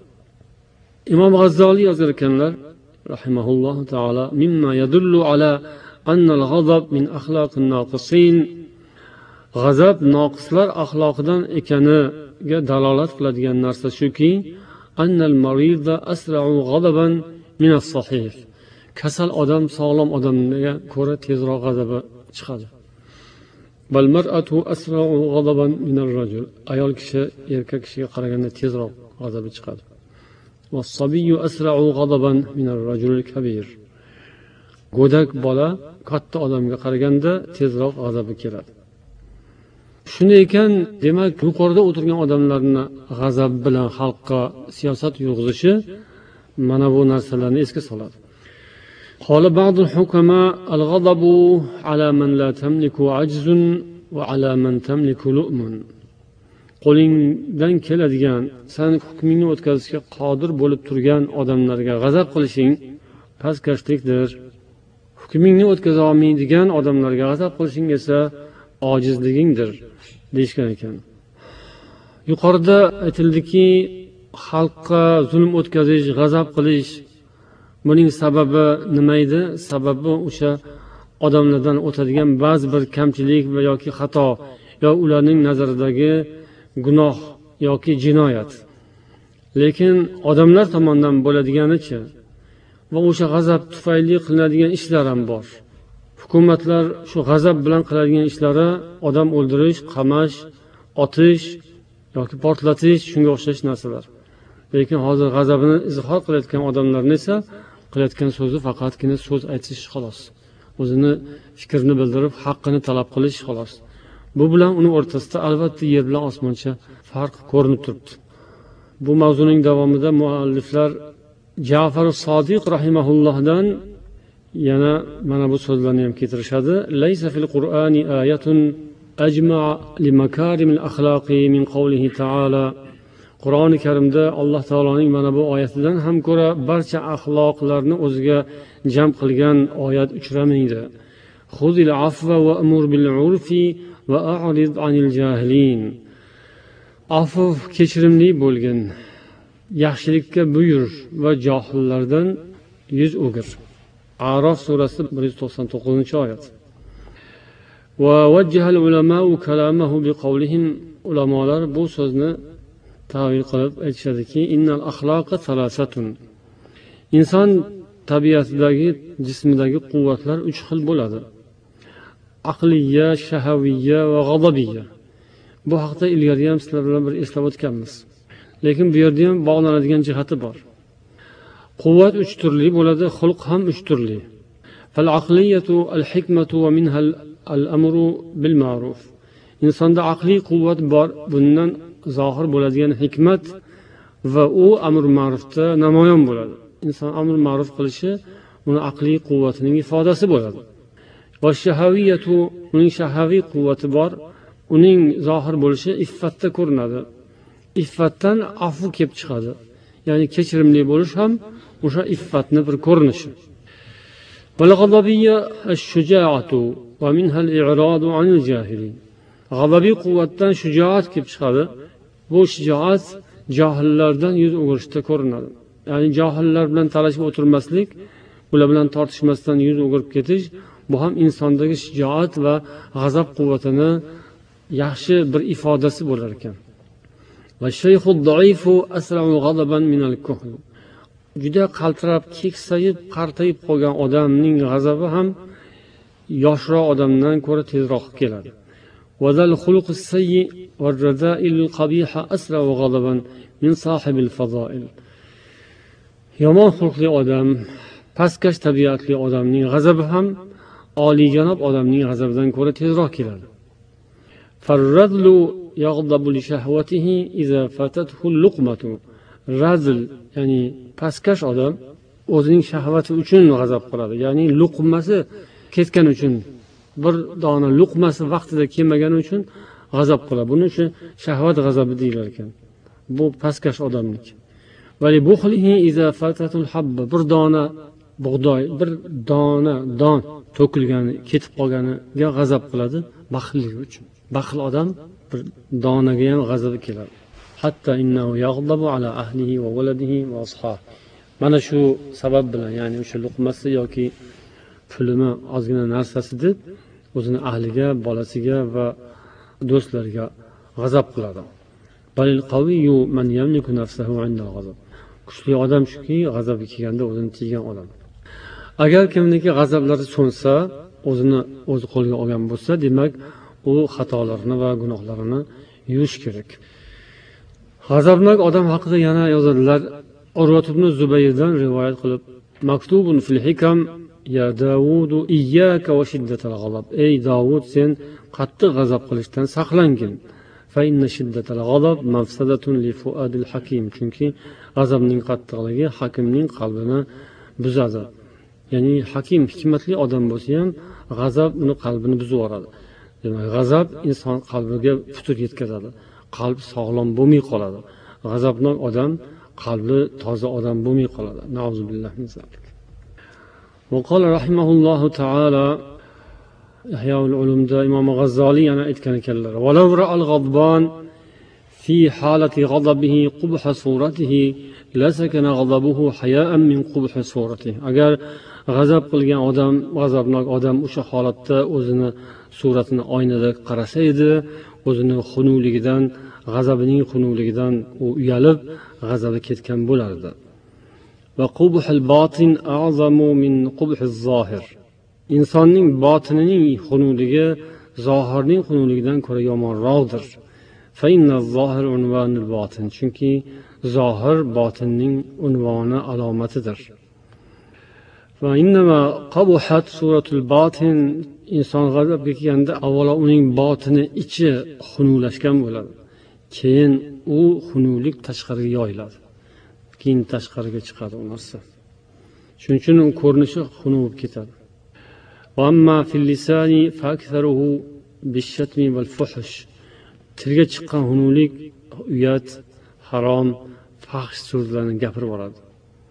Imom G'azzoliy yozar ekanlar, rahimahulloh taolo, mimma yadullu ala anna al-ghadab min axloqin noqisin. G'azab noqislar axloqidan ekaniga dalolat qiladigan narsa shuki, annal marida asra'u ghadaban min as-sahih. Kasal odam sog'lom odamga ko'ra tezroq g'azabi chiqadi. Bal mar'atu asra'u ghadaban min ar-rajul. Ayol kishi erkak kishiga qaraganda tezroq g'azabi chiqadi. Was-sabiyyu asra'u ghadaban min ar-rajul al-kabir. Go'dak bola katta odamga qaraganda tezroq g'azabi keladi. Shunday ekan, demak, yuqorida o'tirgan odamlarni g'azab bilan xalqqa siyosat yurgizishi mana bu narsalarni esga soladi. Qala ba'dul hukama al-ghadabu ala man la tamliku ajzun va ala man tamliku lu'mun. Qo'lingdan keladigan, sen hukmingni o'tkazishga qodir bo'lib turgan odamlarga g'azab qilishing pastkashlikdir. Hukmingni o'tkaza olmaydigan odamlarga g'azab qilishing esa ojizligingdir deyishgan ekan. Yuqorida aytildiki, xalqqa zulm o'tkazish, g'azab qilish, buning sababi nima edi? Sababi o'sha odamlardan o'tadigan ba'zi bir kamchilik va yoki xato, yo ularning nazaridagi gunoh yoki jinoyat. Lekin odamlar tomonidan bo'ladiganicha va o'sha g'azab tufayli qilinadigan ishlar ham bor. Hukumatlar shu g'azab bilan qiladigan ishlari odam o'ldirish, qamash, otish yoki portlatish, shunga o'xshash narsalar. Lekin hozir g'azabini izhor qilayotgan odamlarning esa qilayotgan so'zi faqatgina so'z aytish xolos. O'zini fikrini bildirib, haqqini talab qilish xolos. Bu bilan uning o'rtasida albatta yer bilan osmoncha farq ko'rinib turibdi. Bu mavzuning davomida mualliflar Ja'far as-Sodiq rahimahullohdan yana mana bu so'zlarni ham keltirishadi. Laysa fil Qur'ani ayatun ajma' li makarim al-akhlaqi min qawlihi ta'ala. Qur'oni Karimda Alloh taoloning mana bu oyatidan ham ko'ra barcha axloqlarni o'ziga jam qilgan oyat uchramaydi. Khudil afwa wa amur bil urfi va a'rid anil jahilin. Afv, kechirimli bo'lgin, yaxshilikka buyur va johillardan yuz o'gir. A'rof surasi bir yuz to'qson to'qqizinchi oyat. Va wajjaha al-ulama'u kalamahu bi qawlihim. Ulamolar bu so'zni ta'vil qilib aytishadiki, innal axloqa salasatun. Inson tabiatidagi, jismidagi quvvatlar uch xil bo'ladi. Aqliyya, shahaviyya va g'adabiyya. Bu haqda ilgari ham sizlar bilan bir eslab o'tganmiz. Lekin bu yerda ham bog'lanadigan jihati bor. Quvvat uch turli bo'ladi, xulq ham uch turli. Fal aqliyatu al-hikmatu va minha al-amru bil ma'ruf. Insonda aqliy quvvat bor, bundan zohir bo'ladigan hikmat va u amr ma'rufda namoyon bo'ladi. Inson amr ma'ruf qilishi uni aqliy quvvatining ifodasi bo'ladi. Va shahaviyatu, uning shahaviy quvvati bor, uning zohir bo'lishi iffatda ko'rinadi. Iffatdan afu kelib chiqadi. Ya'ni kechirimli bo'lish ham o'sha iffatning bir ko'rinishi. Wal ghadabiyya ash-shuja'atu va minha al-i'radu 'anil jahilin. G'adabiy quvvatdan shujoat kelib chiqadi. Bu shujoat johillardan yuz o'girishda ko'rinadi. Ya'ni johillar bilan talashib o'tirmaslik, ular bilan tortishmasdan yuz o'girib ketish, bu ham insondagi shujoat va g'azab quvvatini yaxshi bir ifodasi bo'lar ekan. Va shayxu doifu asra'u ghadaban min al-kuhl. Juda qaltirab, keksayib, qartayib qolgan odamning g'azabi ham yoshroq odamdan ko'ra tezroq keladi. Va zal xuluq as-sayyi va ar-raza'il al-qabiha asra'u ghadaban min sohibil fazoil. Yomon xulqli odam, pastkash tabiatli odamning g'azabi ham oliyjanob odamning g'azabidan ko'ra tezroq keladi. Farradlu yag'dabu li shahwatihi idza fatathu luqmatu. Razl, ya'ni pastkash odam o'zining shahvati uchun g'azab qiladi. Ya'ni luqmasi ketgan uchun, bir dona luqmasi vaqtida kelmagani uchun g'azab qiladi. Buni shu shahvat g'azabi deyilar ekan. Bu pastkash odamniki. Vali buxlihi idza fatatul habba. Bir dona bug'doy, bir dona don to'kilgani, ketib qolganiga g'azab qiladi, baxilligi uchun. Baxil odam bir donaga ham g'azabi keladi. Hatto innahu yag'dabu ala ahlihi va waladihi va ashabi. Mana shu sabab bilan, ya'ni o'sha luqmasi yoki pulimi ozgina narsasi deb o'zini ahliga, bolasiga va do'stlariga g'azab qiladi. Balil qawiyyu man yamliku nafsahu 'inda al-ghazab. Kuchli odam shuki, g'azabga kelganda o'zini tiygan odam. Agar kimniki g'azablari so'nsa, o'zini o'z qo'lga olgan bo'lsa, demak, u xatolarini va gunohlarini yuvish kerak. G'azabnok odam haqida yana yozadilar. Urvat ibn Zubayrdan rivoyat qilib, maktubun fil hikam ya Davud iyyaka wa shiddatal ghazab. Ey Davud, sen qattiq g'azab qilishdan saqlangin. Fa inna shiddatal ghazab mafsadatun li fuadil hakim. Chunki g'azabning qattiqligi hakimning qalbini buzadi. Ya'ni hakim, hikmatli odam bo'lsa ham g'azab uni qalbini buzib yuboradi. Demak, g'azab inson qalbiga putur yetkazadi. Qalb sog'lom bo'lmay qoladi. G'azabnok odam qalbi toza odam bo'lmay qoladi. Nauzubillah min zalik. Va qala rahimahullohu taala Ihyoul Ulumda Imom G'azzoliy yana aytgan ekanlar: "Va law ra'al ghadban fi halati ghadabihi qubha suratihi la sakana ghadabuhu haya'an min qubhi suratihi." Agar g'azab qilgan odam, g'azabnok odam o'sha holatda o'zini suratini oynada qarasa edi, o'zini xunuvligidan, g'azabining xunuvligidan u uyalib, g'azabi ketgan bo'lardi. Va qubhul botin a'zamu min qubhiz zohir. Insonning botinining xunuvligi zohirning xunuvligidan ko'ra yomonroqdir. Fa inna zohir unvanul botin. Chunki zohir botinning unvoni, alomatidir. Va innama qabuhat suratul botin. Inson g'azabga kelganda avvalo uning botini, ichi xunuvlashgan bo'ladi. Keyin u xunuvlik tashqariga yoyiladi. Keyin tashqariga chiqadi u narsa. Shuning uchun u ko'rinishi xunuv bo'lib ketadi. Va amma fil lisani fa'ktharuhu bish-shatmi wal fuhsh. Tilga chiqqan xunuvlik, uyat, harom, fahsh so'zlarni gapirib boradi.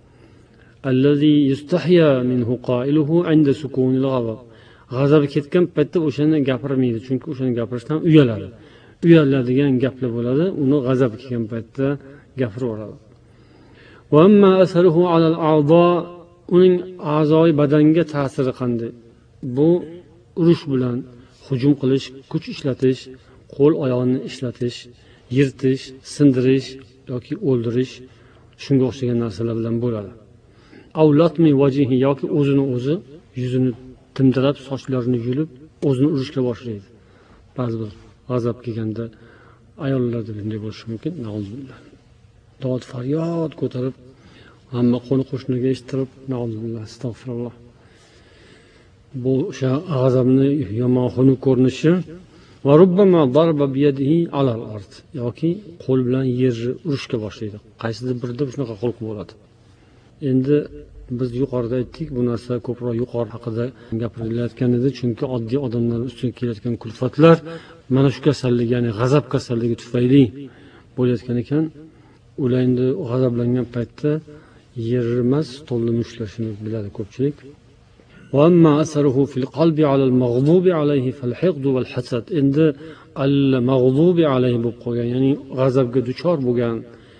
Allazi yustahya minhu qailuhu 'inda sukunil ghadab. G'azabi ketgan paytda o'shani gapirmaydi, chunki o'shani gapirishdan uyaladi. Uyaladigan gaplar bo'ladi, uni g'azab kelgan paytda gapirib yuboradi. Va amma asaruhu 'ala al-a'dha, uning a'zoyi badanga ta'siri qanday? Bu urush bilan hujum qilish, kuch ishlatish, qo'l oyoqni ishlatish, yirtish, sindirish yoki o'ldirish, shunga o'xshagan narsalar bilan bo'ladi. Avlatmi vajihi, yoki o'zini o'zi yuzini timdirab, sochlarini yulib, o'zini urishga boshlaydi. Ba'zi bir g'azab kelganda ayollarda bunday bo'lishi mumkin. Nauzubillah. Dod faryod ko'tarib, hamma qo'ni qo'shniga eshittirib, nauzubillah, astag'firulloh. Bu o'sha g'azabni yomon xunuk ko'rinishi. Va rubbama darba biyadihi alal ard, yoki qo'l bilan yerni urishga boshlaydi. Qaysidir birida shunaqa xulq bo'ladi. Endi biz yuqorida aytdik, bu narsa ko'proq yuqori haqida gapirilayotgan edi, chunki oddiy odamlar ustiga kelayotgan kulfatlar mana shu kasallik, ya'ni g'azab kasalligi tufayli bo'layotgan ekan. Ular endi g'azablangan paytda yer emas, stolni mushlashini biladi ko'pchilik. Va amma asaruhu fil qalbi ala al-maghdubi alayhi fal-hiqd wal-hasad. Endi al-maghdubi alayhi bo'lib qolgan, ya'ni g'azabga duchor bo'lgan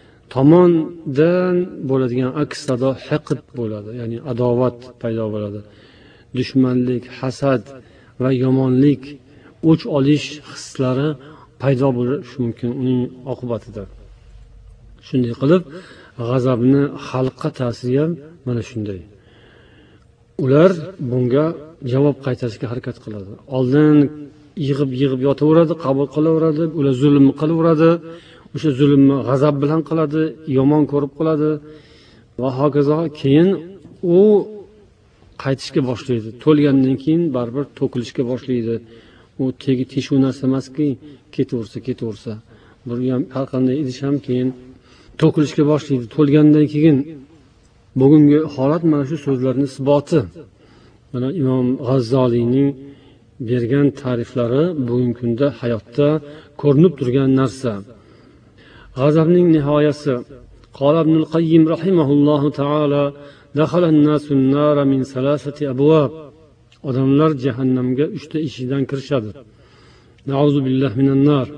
tomondan bo'ladigan aks sado hiqd bo'ladi, ya'ni adovat paydo bo'ladi. Dushmanlik, hasad va yomonlik o'ch olish hislari paydo bo'lishi mumkin uning oqibatida. Shunday qilib g'azabni xalqqa ta'siri ham mana shunday. Ular bunga javob qaytarishga harakat qiladi. Oldin yig'ib yig'ib yotaveradi, qabul qilaveradi, ular zulmni qilaveradi, o'sha zulmni g'azab bilan qiladi, yomon ko'rib qiladi va hokazo. Keyin u qaytishga boshlaydi. To'lgandan keyin baribir to'kilishga boshlaydi. U tegi teshuv narsa emaski, ketaversa, ketaversa. Bir ham har qanday idish ham keyin to'kilishga boshlaydi. To'lgandan keyin bugungi holat mana shu so'zlarning isboti. Mana Imom G'azzoliyning bergan ta'riflari bugungi kunda hayotda ko'rinib turgan narsa. G'azabning nihoyasi. Qala Ibn al-Qayyim rahimahullohu ta'ala dakhala an-nasu an-nara min salasati abwab. Odamlar jahannamga uchta eshikdan kirishadi. Na'uzu billahi minan nar.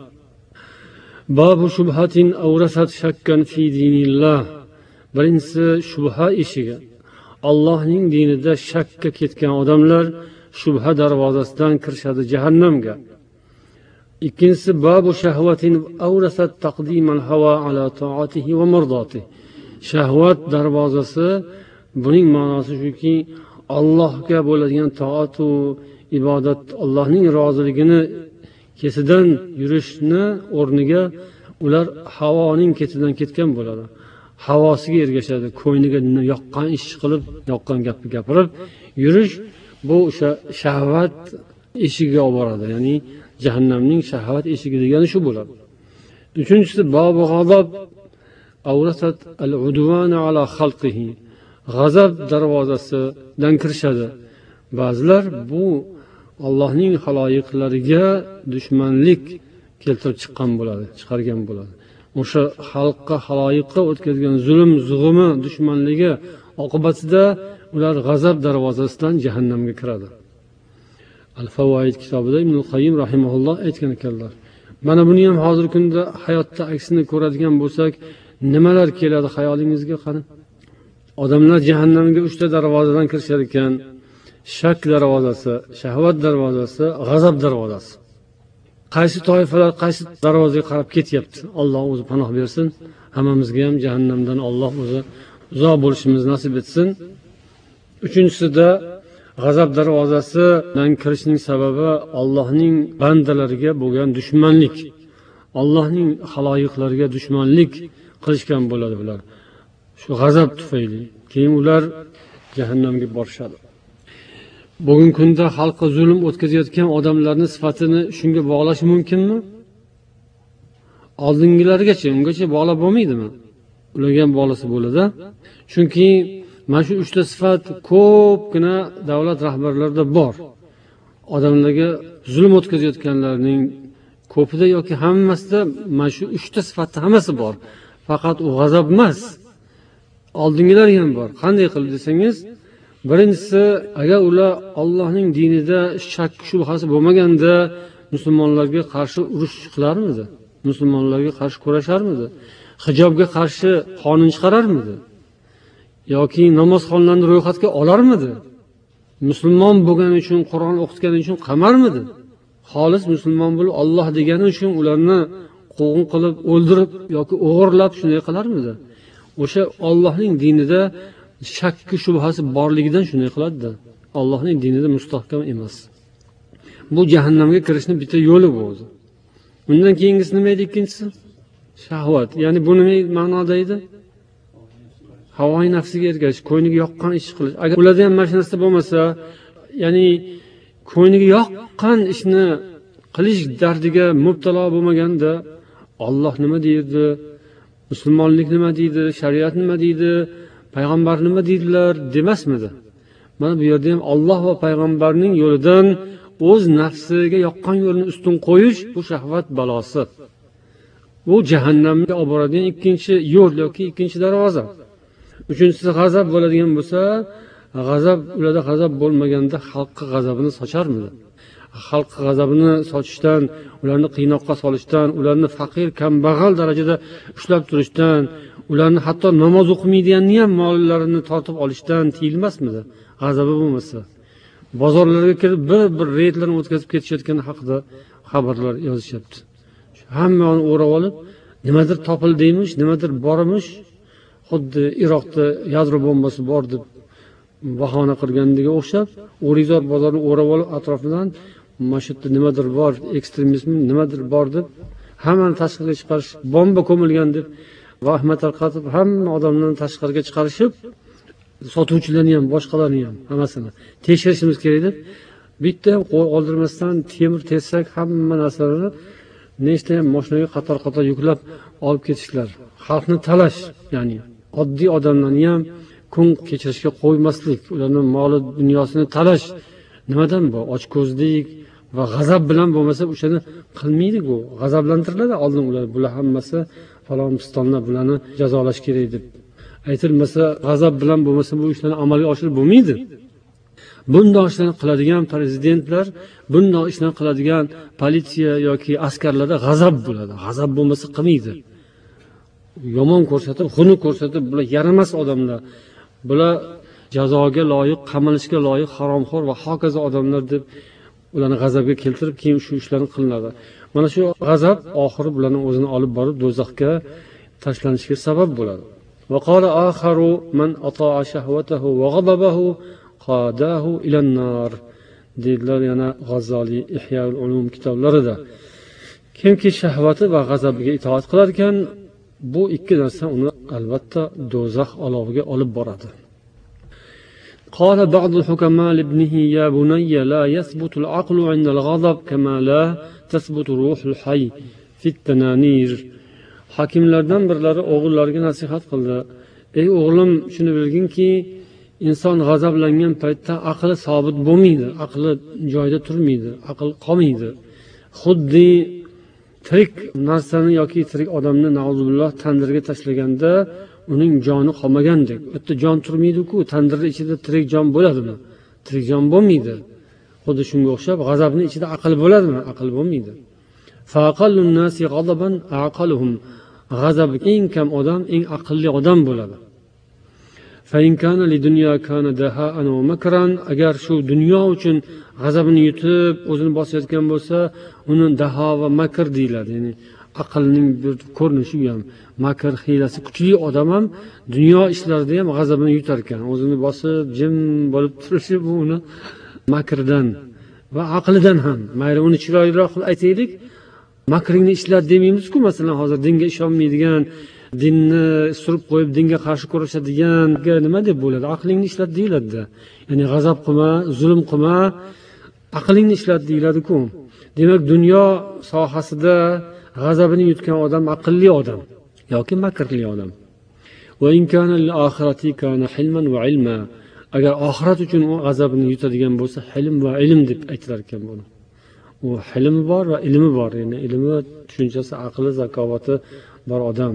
Babu shubhatin awrasat shakkan fi dinillah. Birinchisi shubha eshigi. Allohning dinida shakka ketgan odamlar shubha darvozasidan kirishadi jahannamga. Ikkinchisi babu shahvatin awrasat taqdimal hawa ala ta'atihi va mardatihi. Shahvat darvozasi, buning ma'nosi shuki, Allohga bo'ladigan toat va ibodat, Allohning roziligini ketidan yurishni o'rniga ular havoning ketidan ketgan bo'ladi. Havosiga ergashadi, ko'yniga yoqqan ish qilib, yoqqan gapni gapirib yurish, bu o'sha shahvat eshigiga olib boradi. Ya'ni jahannamning shahvat eshigi degani shu bo'ladi. Uchinchisi babu g'azab awrasat al-udwana ala xalqihi. G'azab darvozasidan kirishadi. Ba'zilar bu Allohning haloyiqlariga dushmanlik keltirib chiqqan bo'ladi, chiqargan bo'ladi. O'sha xalqqa, haloyiqqa o'tkazgan zulm, zug'umi, dushmanligi oqibatida ular g'azab darvozasidan jahannamga kiradi. Al-Fawaid kitobida Ibn al-Qayyim rahimahulloh aytgan ekanlar. Mana buni ham hozir kunda hayotda aksini ko'radigan bo'lsak, nimalar keladi xayolingizga qani? Odamlar jahannamga uchta darvozadan kirishar ekan. Shak darvozasi, shahvat darvozasi, g'azab darvozasi. Qaysi toifalar qaysi darvozaga qarab ketyapti? Alloh o'zi panoh bersin. Hammamizga ham jahannamdan Alloh o'zi uzoq bo'lishimizni nasib etsin. Uchinchisida g'azab darvozasidan kirishning sababi Allohning bandalariga bo'lgan dushmanlik. Allohning haloyiqlariga dushmanlik qilishgan bo'ladi bular. Shu g'azab tufayli keyin ular jahannamga borishadi. Bugungi kunda xalqqa zulm o'tkazayotgan odamlarning sifatini shunga bog'lash mumkinmi? Oldingilargacha, ungacha bog'lab bo'lmaydimi? Ularga ham bog'lasa bo'ladi. Chunki mana shu uchta sifat ko'pgina davlat rahbarlarida bor. Odamlarga zulm o'tkazayotganlarning ko'pida yoki hammasida mana shu uchta sifatning hammasi bor. Faqat u g'azab emas. Oldingilar ham bor. Qanday qilib desangiz, birinchisi, agar ular Allohning dinida shak shubhasi bo'lmaganda musulmonlarga qarshi urush qilarmidi? Musulmonlarga qarshi kurasharmidi? Hijobga qarshi qonun chiqararmidi? Yoki namozxonlarni ro'yxatga olarmidi? Musulmon bo'lgani uchun, Qur'on o'qitgani uchun qamarmidi? Xolis musulmon bo'lib Alloh degani uchun ularni quvg'in qilib, o'ldirib yoki o'g'irlab shunday qilarmidi? O'sha Allohning dinida shakki shubhasi borligidan shunday qiladi-da. Allohning dinida mustahkam emas. Bu jahannamga kirishning bitta yo'li bu o'zi. Undan keyingisi nima edi ikkinchisi? Shahvat. Ya'ni bu nima ma'noda edi? Havoy nafsiga ergashish, ko'yniga yoqqan ish qilish. Agar ularda ham mana shu narsa bo'lmasa, ya'ni ko'yniga yoqqan ishni qilish dardiga mubtalo bo'lmaganda, Alloh nima deydi? Musulmonlik nima deydi? Shariat nima deydi? Payg'ambar nima deydilar demasmidi? Mana bu yerda ham Alloh va payg'ambarning yo'lidan o'z nafsiga yoqqan yo'lni ustun qo'yish bu shahvat balosi. Bu jahannamga olib boradigan ikkinchi yo'l yoki ikkinchi darvoza. Uchinchisi g'azab bo'ladigan bo'lsa, g'azab ularda g'azab bo'lmaganda xalqqa g'azabini socharmidi? Xalq g'azabini sochishdan, ularni qiynoqqa solishdan, ularni faqir, kambag'al darajada ushlab turishdan, ularni hatto namoz o'qimaydiganni ham mollarini tortib olishdan tiyilmasmidi? G'azabi bo'lmasa. bozorlarga kirib bir bir reydlarni o'tkazib ketishayotgani haqida xabarlar yozishyapti. Hammani o'rab olib, nimadir topildiymish, nimadir bormish, xuddi Iroqda yadro bombasi bor deb bahona qilgandiga o'xshab, O'rizor bozorini o'rab olib atrofidan mana shu yerda nimadir bor, ekstremizm nimadir bor deb hammani tashqariga chiqarish, bomba ko'milgan deb vahma tarqatib, hamma odamlarni tashqariga chiqarishib, sotuvchilarni ham, boshqalarni ham hammasini tekshirishimiz kerak deb bitta qo'l qoldirmasdan temir tersak hamma narsalarni nechta ham mashinaga qator-qator yuklab olib ketishlar. Xalqni talash, ya'ni oddiy odamlarni ham kun kechirishga qo'ymaslik, ularning moli dunyosini talash. Nimadan bu? Ochko'zlik va g'azab bilan bo'lmasa o'shani qilmaydi-ku. G'azablantiriladi oldin ular. Bular hammasi falon pistonlar bularni jazolash kerak deb aytilmasa, g'azab bilan bo'lmasa bu ishlarni amalga oshirib bo'lmaydi. Bunday ishlarni qiladigan prezidentlar, bunday ishlarni qiladigan politsiya yoki askarlarda g'azab bo'ladi. G'azab bo'lmasa qilmaydi. Yomon ko'rsatib, xunuk ko'rsatib, bular yaramas odamlar. Bular jazoga loyiq, qamalishga loyiq haromxo'r va hokazo odamlar deb ularni g'azabga keltirib, keyin shu ishlarni qilinadi. Mana shu g'azab oxiri bularni o'zini olib borib do'zaxga tashlanishiga sabab bo'ladi. Va qala akharu man ata'a shahwatahu va ghadabahu qadahu ila an-nar. Dedilar yana G'azzali Ihyoul Ulum kitoblarida. Kimki shahvati va g'azabiga itoat qilar ekan, bu ikki narsa uni albatta do'zax oloviga olib boradi. قال بعض الحكماء لابنه يا بني لا يثبت العقل عند الغضب كما لا تثبت روح الحي في التنانير. Hakimlardan birlari o'g'illariga nasihat qildi. Ey o'g'lim, shuni bilginki, inson g'azablangan paytda aqli sobit bo'lmaydi, aqli joyida turmaydi, aql qolmaydi. Xuddi tirik narsani yoki tirik odamni na'uzubillah tandirga tashlaganda uning joni qolmagandek. U yerda jon turmaydi-ku, tandirning ichida tirik jon bo'ladimi? Tirik jon bo'lmaydi. Xuddi shunga o'xshab, g'azabning ichida aql bo'ladimi? Aql bo'lmaydi. Faqallun nasi g'adaban aqaluhum. G'azab eng kam odam, eng aqlli odam bo'ladi. Fa in kana lidunya kana daha'an wa makran. Agar shu dunyo uchun g'azabini yutib, o'zini bosayotgan bo'lsa, uni daho va makr deyiladi. Ya'ni aqlning bir ko'rinishi ham, makr hiylasi kuchli odam ham dunyo ishlarida ham g'azabini yutar ekan. O'zini bosib, jim bo'lib turishi bu uni makrdan va aqlidan ham. Mayli uni chiroyliroq qilib aytaylik, makringni ishlat demaymiz-ku, masalan, hozir dinga ishonmaydigan, dinni surib qo'yib dinga qarshi kurashadigan nima deb bo'ladi? Aqlingni ishlat deyiladi. Ya'ni g'azab qilma, zulm qilma, aqlingni ishlat deyiladi-ku. Demak, dunyo sohasida g'azabini yutgan odam aqlli odam yoki makrli odam. Va in kana lil oxirati kana hilman va ilma. Agar oxirat uchun u g'azabini yutadigan bo'lsa, hilm va ilm deb aytilar ekan buni. U hilm bor va ilmi bor, ya'ni ilmi tushunchasi, aqli, zakovati bor odam.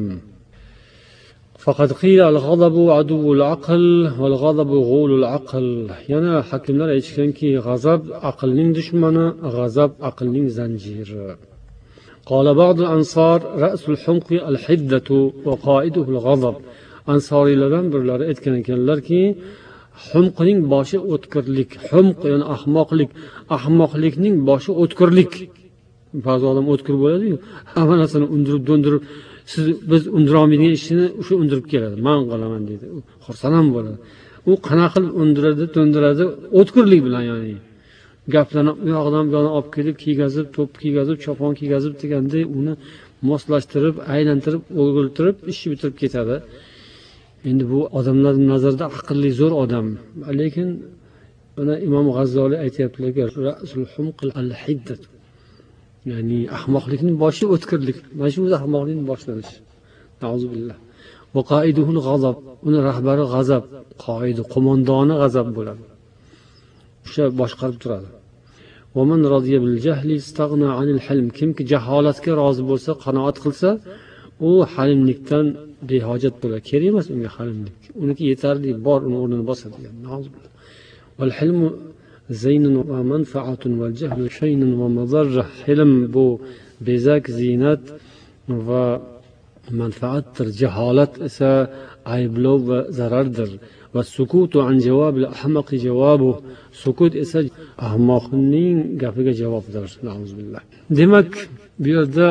Faqat qila al-ghadabu aduwwul aql wal ghadabu ghulul aql. Yana hakimlar aytganki, g'azab aqlning dushmani, g'azab aqlning zanjiri. قال بعض الأنصار رأس الحمق الحدة وقائده الغضب. Ansorilardan birlari aytgan ekanlarki, humqning boshi o'tkirlik. Humq ya'ni ahmoqlik. Ahmoqlikning boshi o'tkirlik. Ba'zi odam o'tkir bo'ladi-ku, hamma narsani undirib, do'ndirib, siz biz undira olmaydigan ishni o'sha undirib keladi. Men qilaman deydi. Xursand ham bo'ladi. U qanaqa qilib undiradi, to'ndiradi, o'tkirlik bilan, ya'ni gaplarni u yoqdan bu yoqdan olib kelib, kiygazib, to'p kiygazib, chopon kiygazib deganda uni moslashtirib, aylantirib, o'g'iltirib, ishni bitirib ketadi. Endi bu odamlarning nazarida aqlli zo'r odam. Lekin mana Imom G'azzoli aytayaptilarki, ra'sul humqil al-hiddat. Ya'ni ahmoqlikning boshi o'tkirlik. Mana shu ahmoqlikning boshlanishi. Nauzubillah. Va qaiduhul g'azab. Uni rahbari g'azab, qoidi, qo'mondoni g'azab bo'ladi. O'sha boshqarib turadi. Va man radiya bil jahli istaghna anil hilm. Kimki jaholatga rozi bo'lsa, qanoat qilsa, u halimlikdan behojat bo'ladi. Kerak emas unga halimlik. Uniki yetarli, bor, uni o'rnini bosadi. Nauzubillah. Val hilmu zaynun va manfaatun val jahlu shaynun va madarra. Hilm bu bezak, ziynat va manfaatdir, jaholat esa ayblov va zarardir. Va sukutu an javobil ahmaqi javobu, sukut esa ahmoqning gapiga javobdir. Nauzubillah. Demak, bu yerda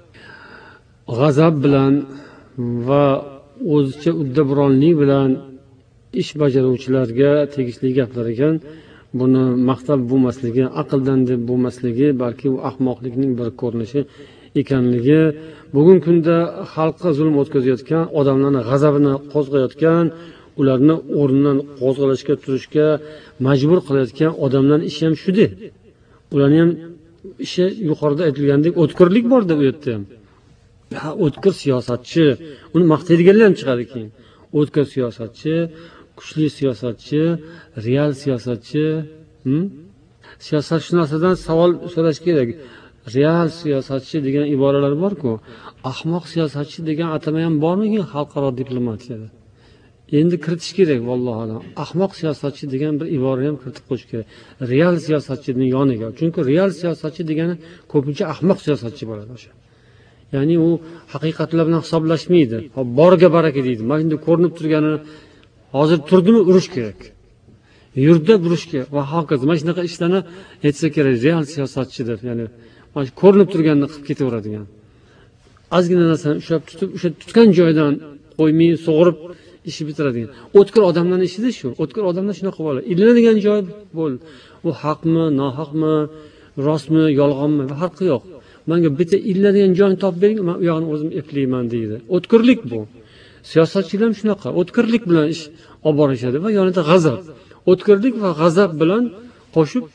g'azab bilan va o'zicha uddaburonlik bilan ish bajaruvchilarga tegishli gaplar ekan. Buni maqtab bo'lmasligi, aqldan deb bo'lmasligi, balki u ahmoqlikning bir ko'rinishi ekanligi, bugungi kunda xalqqa zulm o'tkazayotgan, odamlarni g'azabini qo'zg'ayotgan, ularni o'rnidan qo'zg'alashga turishga majbur qilayotgan odamlarning ishi ham shude. Ularning ham ishi yuqorida aytilgandek o'tkirlik borda u yerda ham. Ha, o'tkir siyosatchi, uni maqtaydiganlar ham chiqadi keyin. O'tkir siyosatchi, kuchli siyosatchi, real siyosatchi. Hm? Siyosatshunosidan savol so'rash kerak. Real siyosatchi degan iboralar bor-ku, ahmoq siyosatchi degan atama ham bormi xalqaro diplomatiyada? Endi kiritish kerak, vallohu alam. Ahmoq siyosatchi degan bir ibora ham kiritib qo'yish kerak. Real siyosatchining yoniga. Chunki real siyosatchi degani ko'pincha ahmoq siyosatchi bo'ladi o'sha. Ya'ni u haqiqatlar bilan hisoblashmaydi. Borga baraka deydi. Mana endi ko'rinib turganini hozir turdimi urush kerak. Yurtda urush kerak va hokazo. Mana shunaqa ishlarni aytsa kerak real siyosatchidir. Ya'ni mana ko'rinib turganini qilib ketaveradigan. Ozgina narsani ushlab tutib, o'sha tutgan joydan qo'ymay, sug'urib ishi bitiradigan. O'tkir odamlarning ishida shu. O'tkir odamlar shunaqa bo'ladi. Illanadigan joy bo'l. U haqmi, nohaqmi, rostmi, yolg'onmi, farqi yo'q. Menga bitta illanadigan joyni topib bering, men u yog'ini o'zim eplayman deydi. O'tkirlik bu. Siyosatchilar ham shunaqa. O'tkirlik bilan ish olib borishadi va yonida g'azab. O'tkirlik va g'azab bilan qo'shib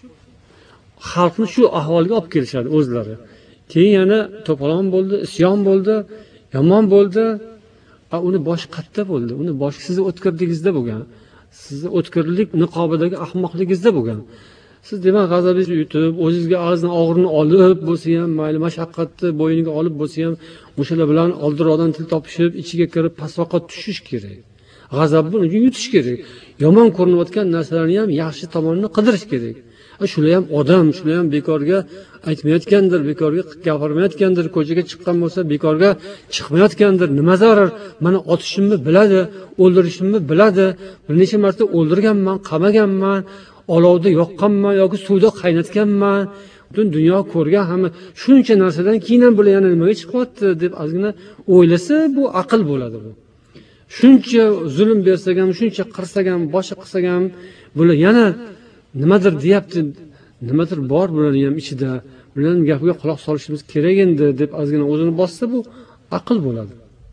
xalqni shu ahvolga olib kelishadi o'zlari. Keyin yana to'polon bo'ldi, isyon bo'ldi, yomon bo'ldi. A uni bosh qatta bo'ldi. Uni bosh sizni o'tkirligingizda bo'lgan. Sizni o'tkirlik niqobidagi ahmoqligingizda bo'lgan. Siz demak g'azabingizni yutib, o'zingizga og'zini og'irini olib bo'lsa ham, mayli mashaqqatni bo'yniga olib bo'lsa ham, o'shalar bilan oldiroqdan til topishib, ichiga kirib pasvoqa tushish kerak. G'azab buni yutish kerak. Yomon ko'rinayotgan narsalarni ham yaxshi tomonini qidirish kerak. Shular ham odam, shular ham bekorga aytmayotgandir, bekorga gapirmayotgandir, ko'chaga chiqqan bo'lsa bekorga chiqmayotgandir. Nima zarar? Mana otishimni biladi, o'ldirishimni biladi. Bir necha marta o'ldirganman, qamaganman, olovda yoqqanman yoki suvda qaynatganman. Butun dunyo ko'rgan hamma shuncha narsadan keyin ham bular yana nimaga chiqyapti deb ozgina o'ylasa, bu aql bo'ladi bu. Shuncha zulm bersak ham, shuncha qirsak ham, boshqa qilsak ham, bular yana nimadir deyapti, nimadir bor bularning ham ichida. Bularning gapiga quloq solishimiz kerak endi deb ozgina o'zini bossa, bu aql bo'ladi.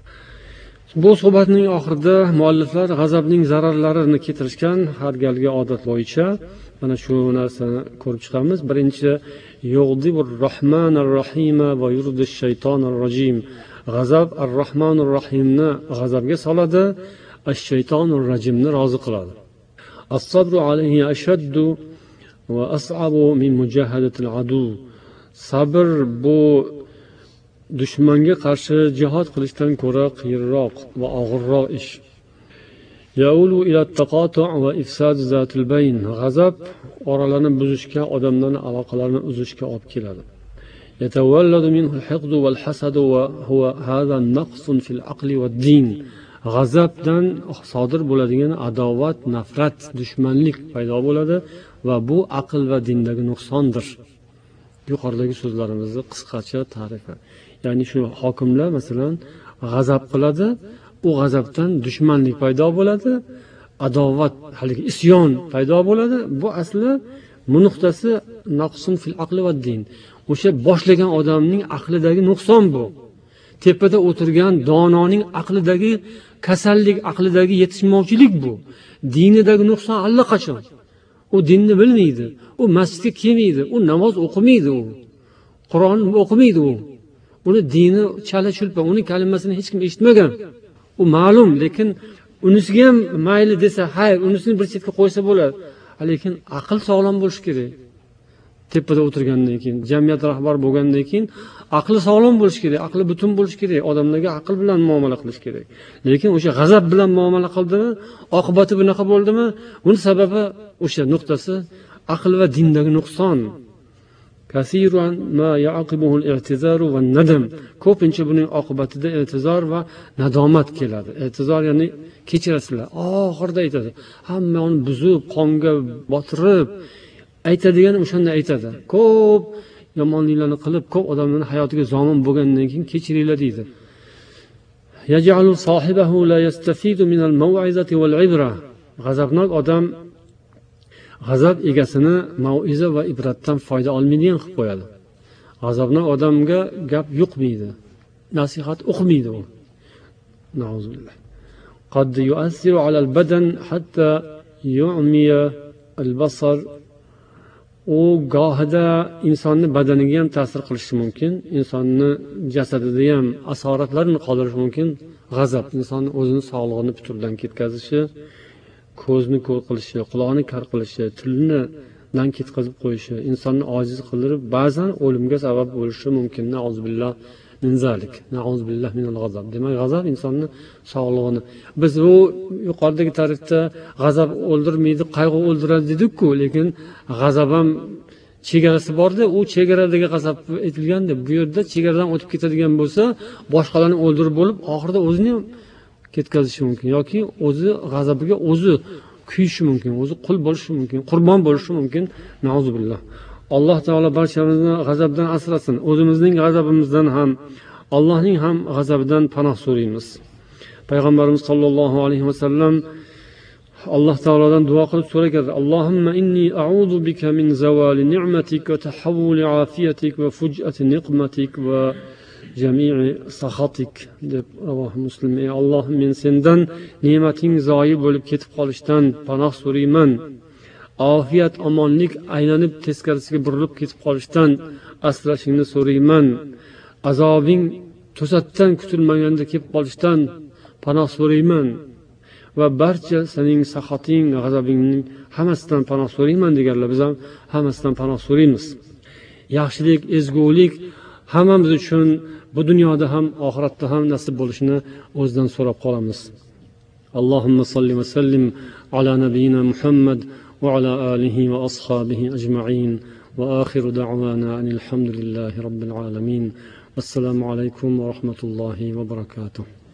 Bu suhbatning oxirida mualliflar g'azabning zararlarini keltirishgan, har galgi odat bo'yicha mana shu narsani ko'rib chiqamiz. Birinchi, yughdibur rohmanir rohima va yurdish shaytonir rojim. G'azab ar-Rahmanur Rahimni g'azabga soladi, ash-shaytonur rajimni rozi qiladi. As-sabru alayhi ashaddu va as'abu min mujahadatil adu. Sabr bu dushmanga qarshi jihad qilishdan ko'ra qiyinroq va og'irroq ish. Yaulu ila taqatu' va ifsad zatil bayn. G'azab oralarni buzishga, odamlarning aloqalarini uzishga olib keladi. يتولد منه الحقد والحسد وهو هذا نقص في العقل والدين. G'azabdan sodir bo'ladigan adovat, nafrat, dushmanlik paydo bo'ladi va bu aql va dindagi nuqsondir. Yuqoridagi so'zlarimizni qisqacha ta'rifi. Ya'ni shu hokimlar masalan g'azab qiladi, u g'azabdan dushmanlik paydo bo'ladi, adovat, haligi isyon paydo bo'ladi. Bu asli bu nuqtasi naqsun fil aqli va din. O'sha boshlagan odamning aqlidagi nuqson bu. Tepada o'tirgan dononing aqlidagi kasallik, aqlidagi yetishmovchilik bu. Dinidagi nuqson allaqachon. U dinni bilmaydi, u masjidga kelmaydi, u namoz o'qimaydi, u Qur'on o'qimaydi u. Uni dini chala-chulpa, uni kalimasini hech kim eshitmagan. U ma'lum, lekin unisiga ham mayli desa, hayr, unisini bir chetga qo'ysa bo'ladi. Lekin aql sog'lom bo'lishi kerak. Tepada o'tirgandan keyin, jamiyat rahbar bo'lgandan keyin aqli sog'lom bo'lishi kerak, aqli butun bo'lishi kerak, odamlarga aql bilan muomala qilish kerak. Lekin o'sha g'azab bilan muomala qildimi, oqibati bunaqa bo'ldimi, uning sababi o'sha nuqtasi aql va dindagi nuqson. kasiran ma yaqibuhu al-i'tizar va nadam. Ko'pincha buning oqibatida i'tizor va nadomat keladi. I'tizor ya'ni kechirasizlar. Oxirida aytadi. Hamma uni buzib, qonga botirib aytadigan o'shanda aytadi. Ko'p yomonliklarni qilib, ko'p odamlarning hayotiga zomin bo'lgandan keyin kechiringlar deydi. Yaj'alu sohibahu la yastafidu min al-maw'izati wal-ibra. G'azabnok odam g'azab egasini mau'iza va ibratdan foyda olmaydigan qilib qo'yadi. G'azabnok odamga gap yuqmaydi, nasihat o'qimaydi u. Nauzubillah. Qad yu'assiru 'ala al-badan hatta yu'miya al-basar. U gohida insonni badaniga ham ta'sir qilishi mumkin, insonni jasadida ham asoratlarni qoldirishi mumkin. G'azab insonni o'zini sog'lig'ini butundan ketkazishi, ko'zni ko'r qilishi, quloqni kar qilishi, tilni dan ketkazib qo'yishi, insonni ojiz qildirib, ba'zan o'limga sabab bo'lishi mumkin. Nauzubillah min zalik. Nauzubillah minal g'azab. Demak, g'azab insonni sog'lig'ini. Biz bu yuqoridagi tarifda g'azab o'ldirmaydi, qayg'u o'ldiradi dedik-ku, lekin g'azab ham chegarasi bor-da, u chegaradagi g'azab aytilganda, bu yerda chegaradan o'tib ketadigan bo'lsa, boshqalarni o'ldirib bo'lib, oxirida o'zini ham ketkazishi mumkin yoki o'zi g'azabiga o'zi kuyishi mumkin, o'zi qul bo'lishi mumkin, qurbon bo'lishi mumkin. Nauzubillah. Alloh taolo barchamizni g'azabdan asrasin. O'zimizning g'azabimizdan ham, Allohning ham g'azabidan panoh so'raymiz. Payg'ambarimiz sollallohu alayhi vasallam Alloh taolodan duo qilib so'ragan: "Allohumma inni a'udhu bika min zawali ni'matik va tahawuli afiyatik va fuj'ati niqmatik va jami'i sahatik" deb rivoyat Muslim. Ey Alloh, men sendan ne'mating zoyi bo'lib ketib qolishdan panoh so'rayman. Ofiyat, omonlik aylanib teskarisiga burilib ketib qolishdan asrashingni so'rayman. Azobing to'satdan kutilmaganda kelib qolishdan panoh so'rayman va barcha sening saxoting, g'azabingning hammasidan panoh so'rayman deganlar, biz ham hammasidan panoh so'raymiz. Yaxshilik, ezgulik hammamiz uchun bu dunyoda ham oxiratda ham nasib bo'lishini o'zidan so'rab qolamiz. Allohumma salli va sallim ala nabiyyina Muhammad va ala alihi va ashabihi ajma'in va akhiru da'wana alhamdulillahi robbil alamin. Assalomu alaykum va rahmatullohi va barakatuh.